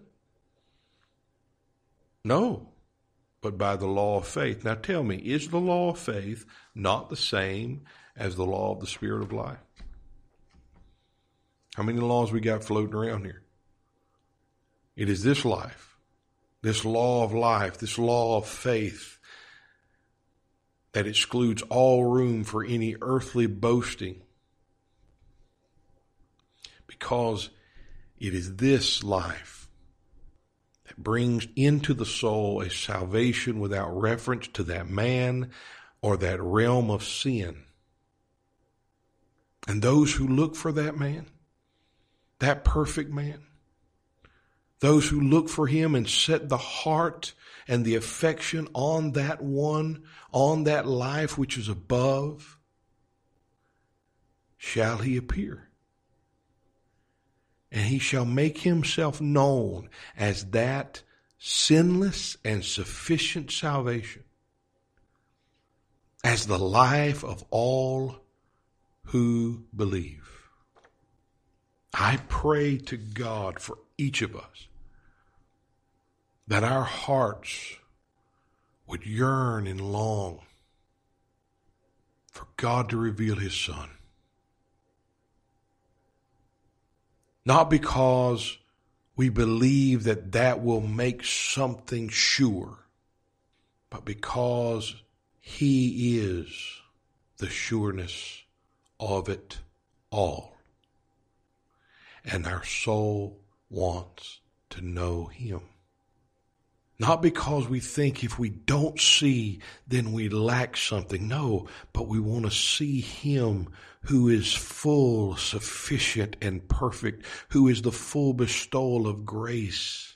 A: No, but by the law of faith. Now tell me, is the law of faith not the same as the law of the Spirit of life? How many laws we got floating around here? It is this life, this law of life, this law of faith that excludes all room for any earthly boasting, because it is this life that brings into the soul a salvation without reference to that man or that realm of sin. And those who look for that man, that perfect man, those who look for him and set the heart and the affection on that one, on that life which is above, shall he appear. And he shall make himself known as that sinless and sufficient salvation, as the life of all who believe. I pray to God for each of us that our hearts would yearn and long for God to reveal his Son. Not because we believe that that will make something sure, but because he is the sureness of it all. And our soul wants to know him. Not because we think if we don't see, then we lack something. No, but we want to see him who is full, sufficient, and perfect, who is the full bestowal of grace.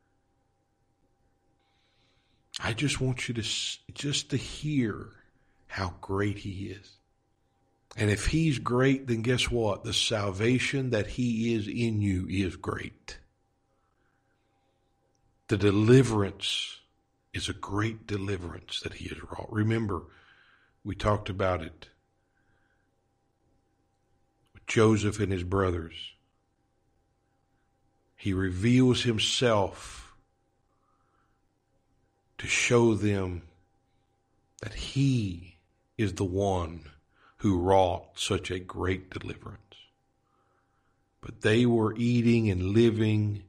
A: I just want you to just to hear how great he is. And if he's great, then guess what? The salvation that he is in you is great. The deliverance is a great deliverance that he has wrought. Remember, we talked about it with Joseph and his brothers. He reveals himself to show them that he is the one who wrought such a great deliverance. But they were eating and living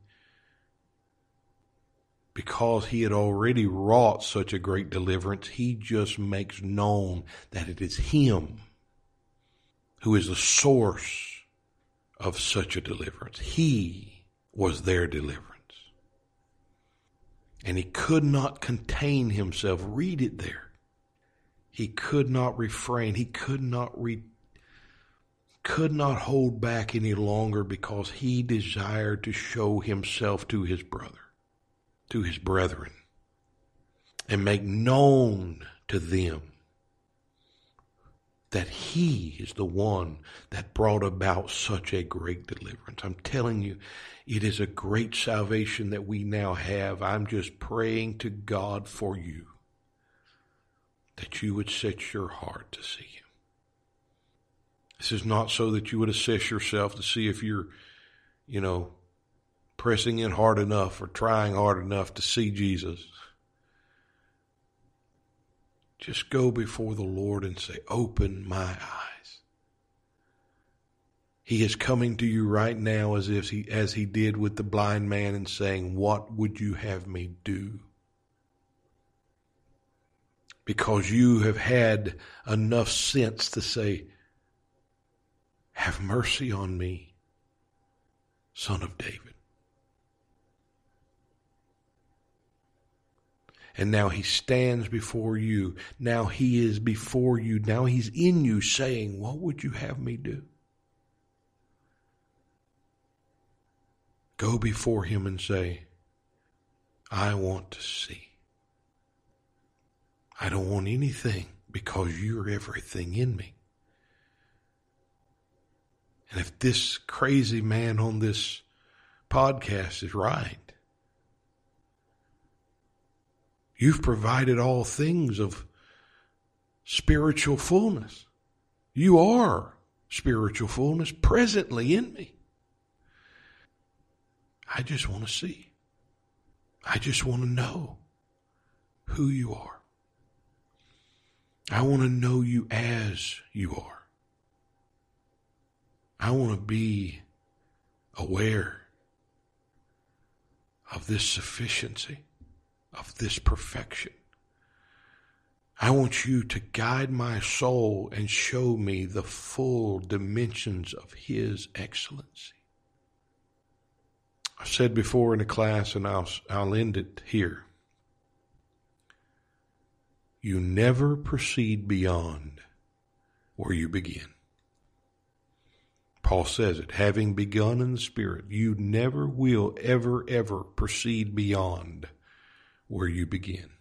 A: because he had already wrought such a great deliverance. He just makes known that it is him who is the source of such a deliverance. He was their deliverance. And he could not contain himself. Read it there. He could not refrain. He could not re, could not hold back any longer because he desired to show himself to his brother, to his brethren, and make known to them that he is the one that brought about such a great deliverance. I'm telling you, it is a great salvation that we now have. I'm just praying to God for you, that you would set your heart to see him. This is not so that you would assess yourself to see if you're, you know, pressing in hard enough or trying hard enough to see Jesus. Just go before the Lord and say, open my eyes. He is coming to you right now as if he, as he did with the blind man and saying, what would you have me do? Because you have had enough sense to say, have mercy on me, Son of David. And now he stands before you. Now he is before you. Now he's in you saying, what would you have me do? Go before him and say, I want to see. I don't want anything because you're everything in me. And if this crazy man on this podcast is right, you've provided all things of spiritual fullness. You are spiritual fullness presently in me. I just want to see. I just want to know who you are. I want to know you as you are. I want to be aware of this sufficiency, of this perfection. I want you to guide my soul and show me the full dimensions of his excellency. I've said before in a class, and I'll, I'll end it here. You never proceed beyond where you begin. Paul says it, having begun in the Spirit, you never will ever, ever proceed beyond where you begin.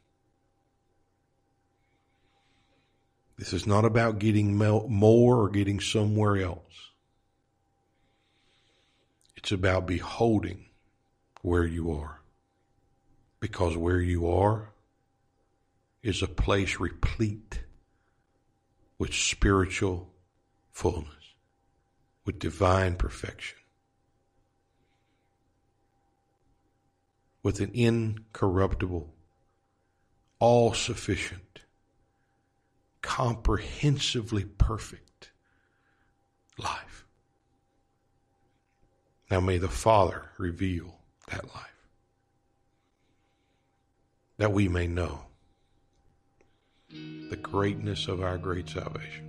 A: This is not about getting more or getting somewhere else. It's about beholding where you are. Because where you are is a place replete with spiritual fullness, with divine perfection, with an incorruptible, all-sufficient, comprehensively perfect life. Now may the Father reveal that life, that we may know the greatness of our great salvation.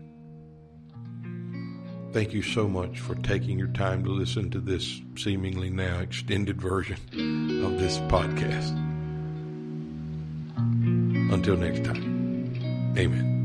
A: Thank you so much for taking your time to listen to this seemingly now extended version of this podcast. Until next time, amen.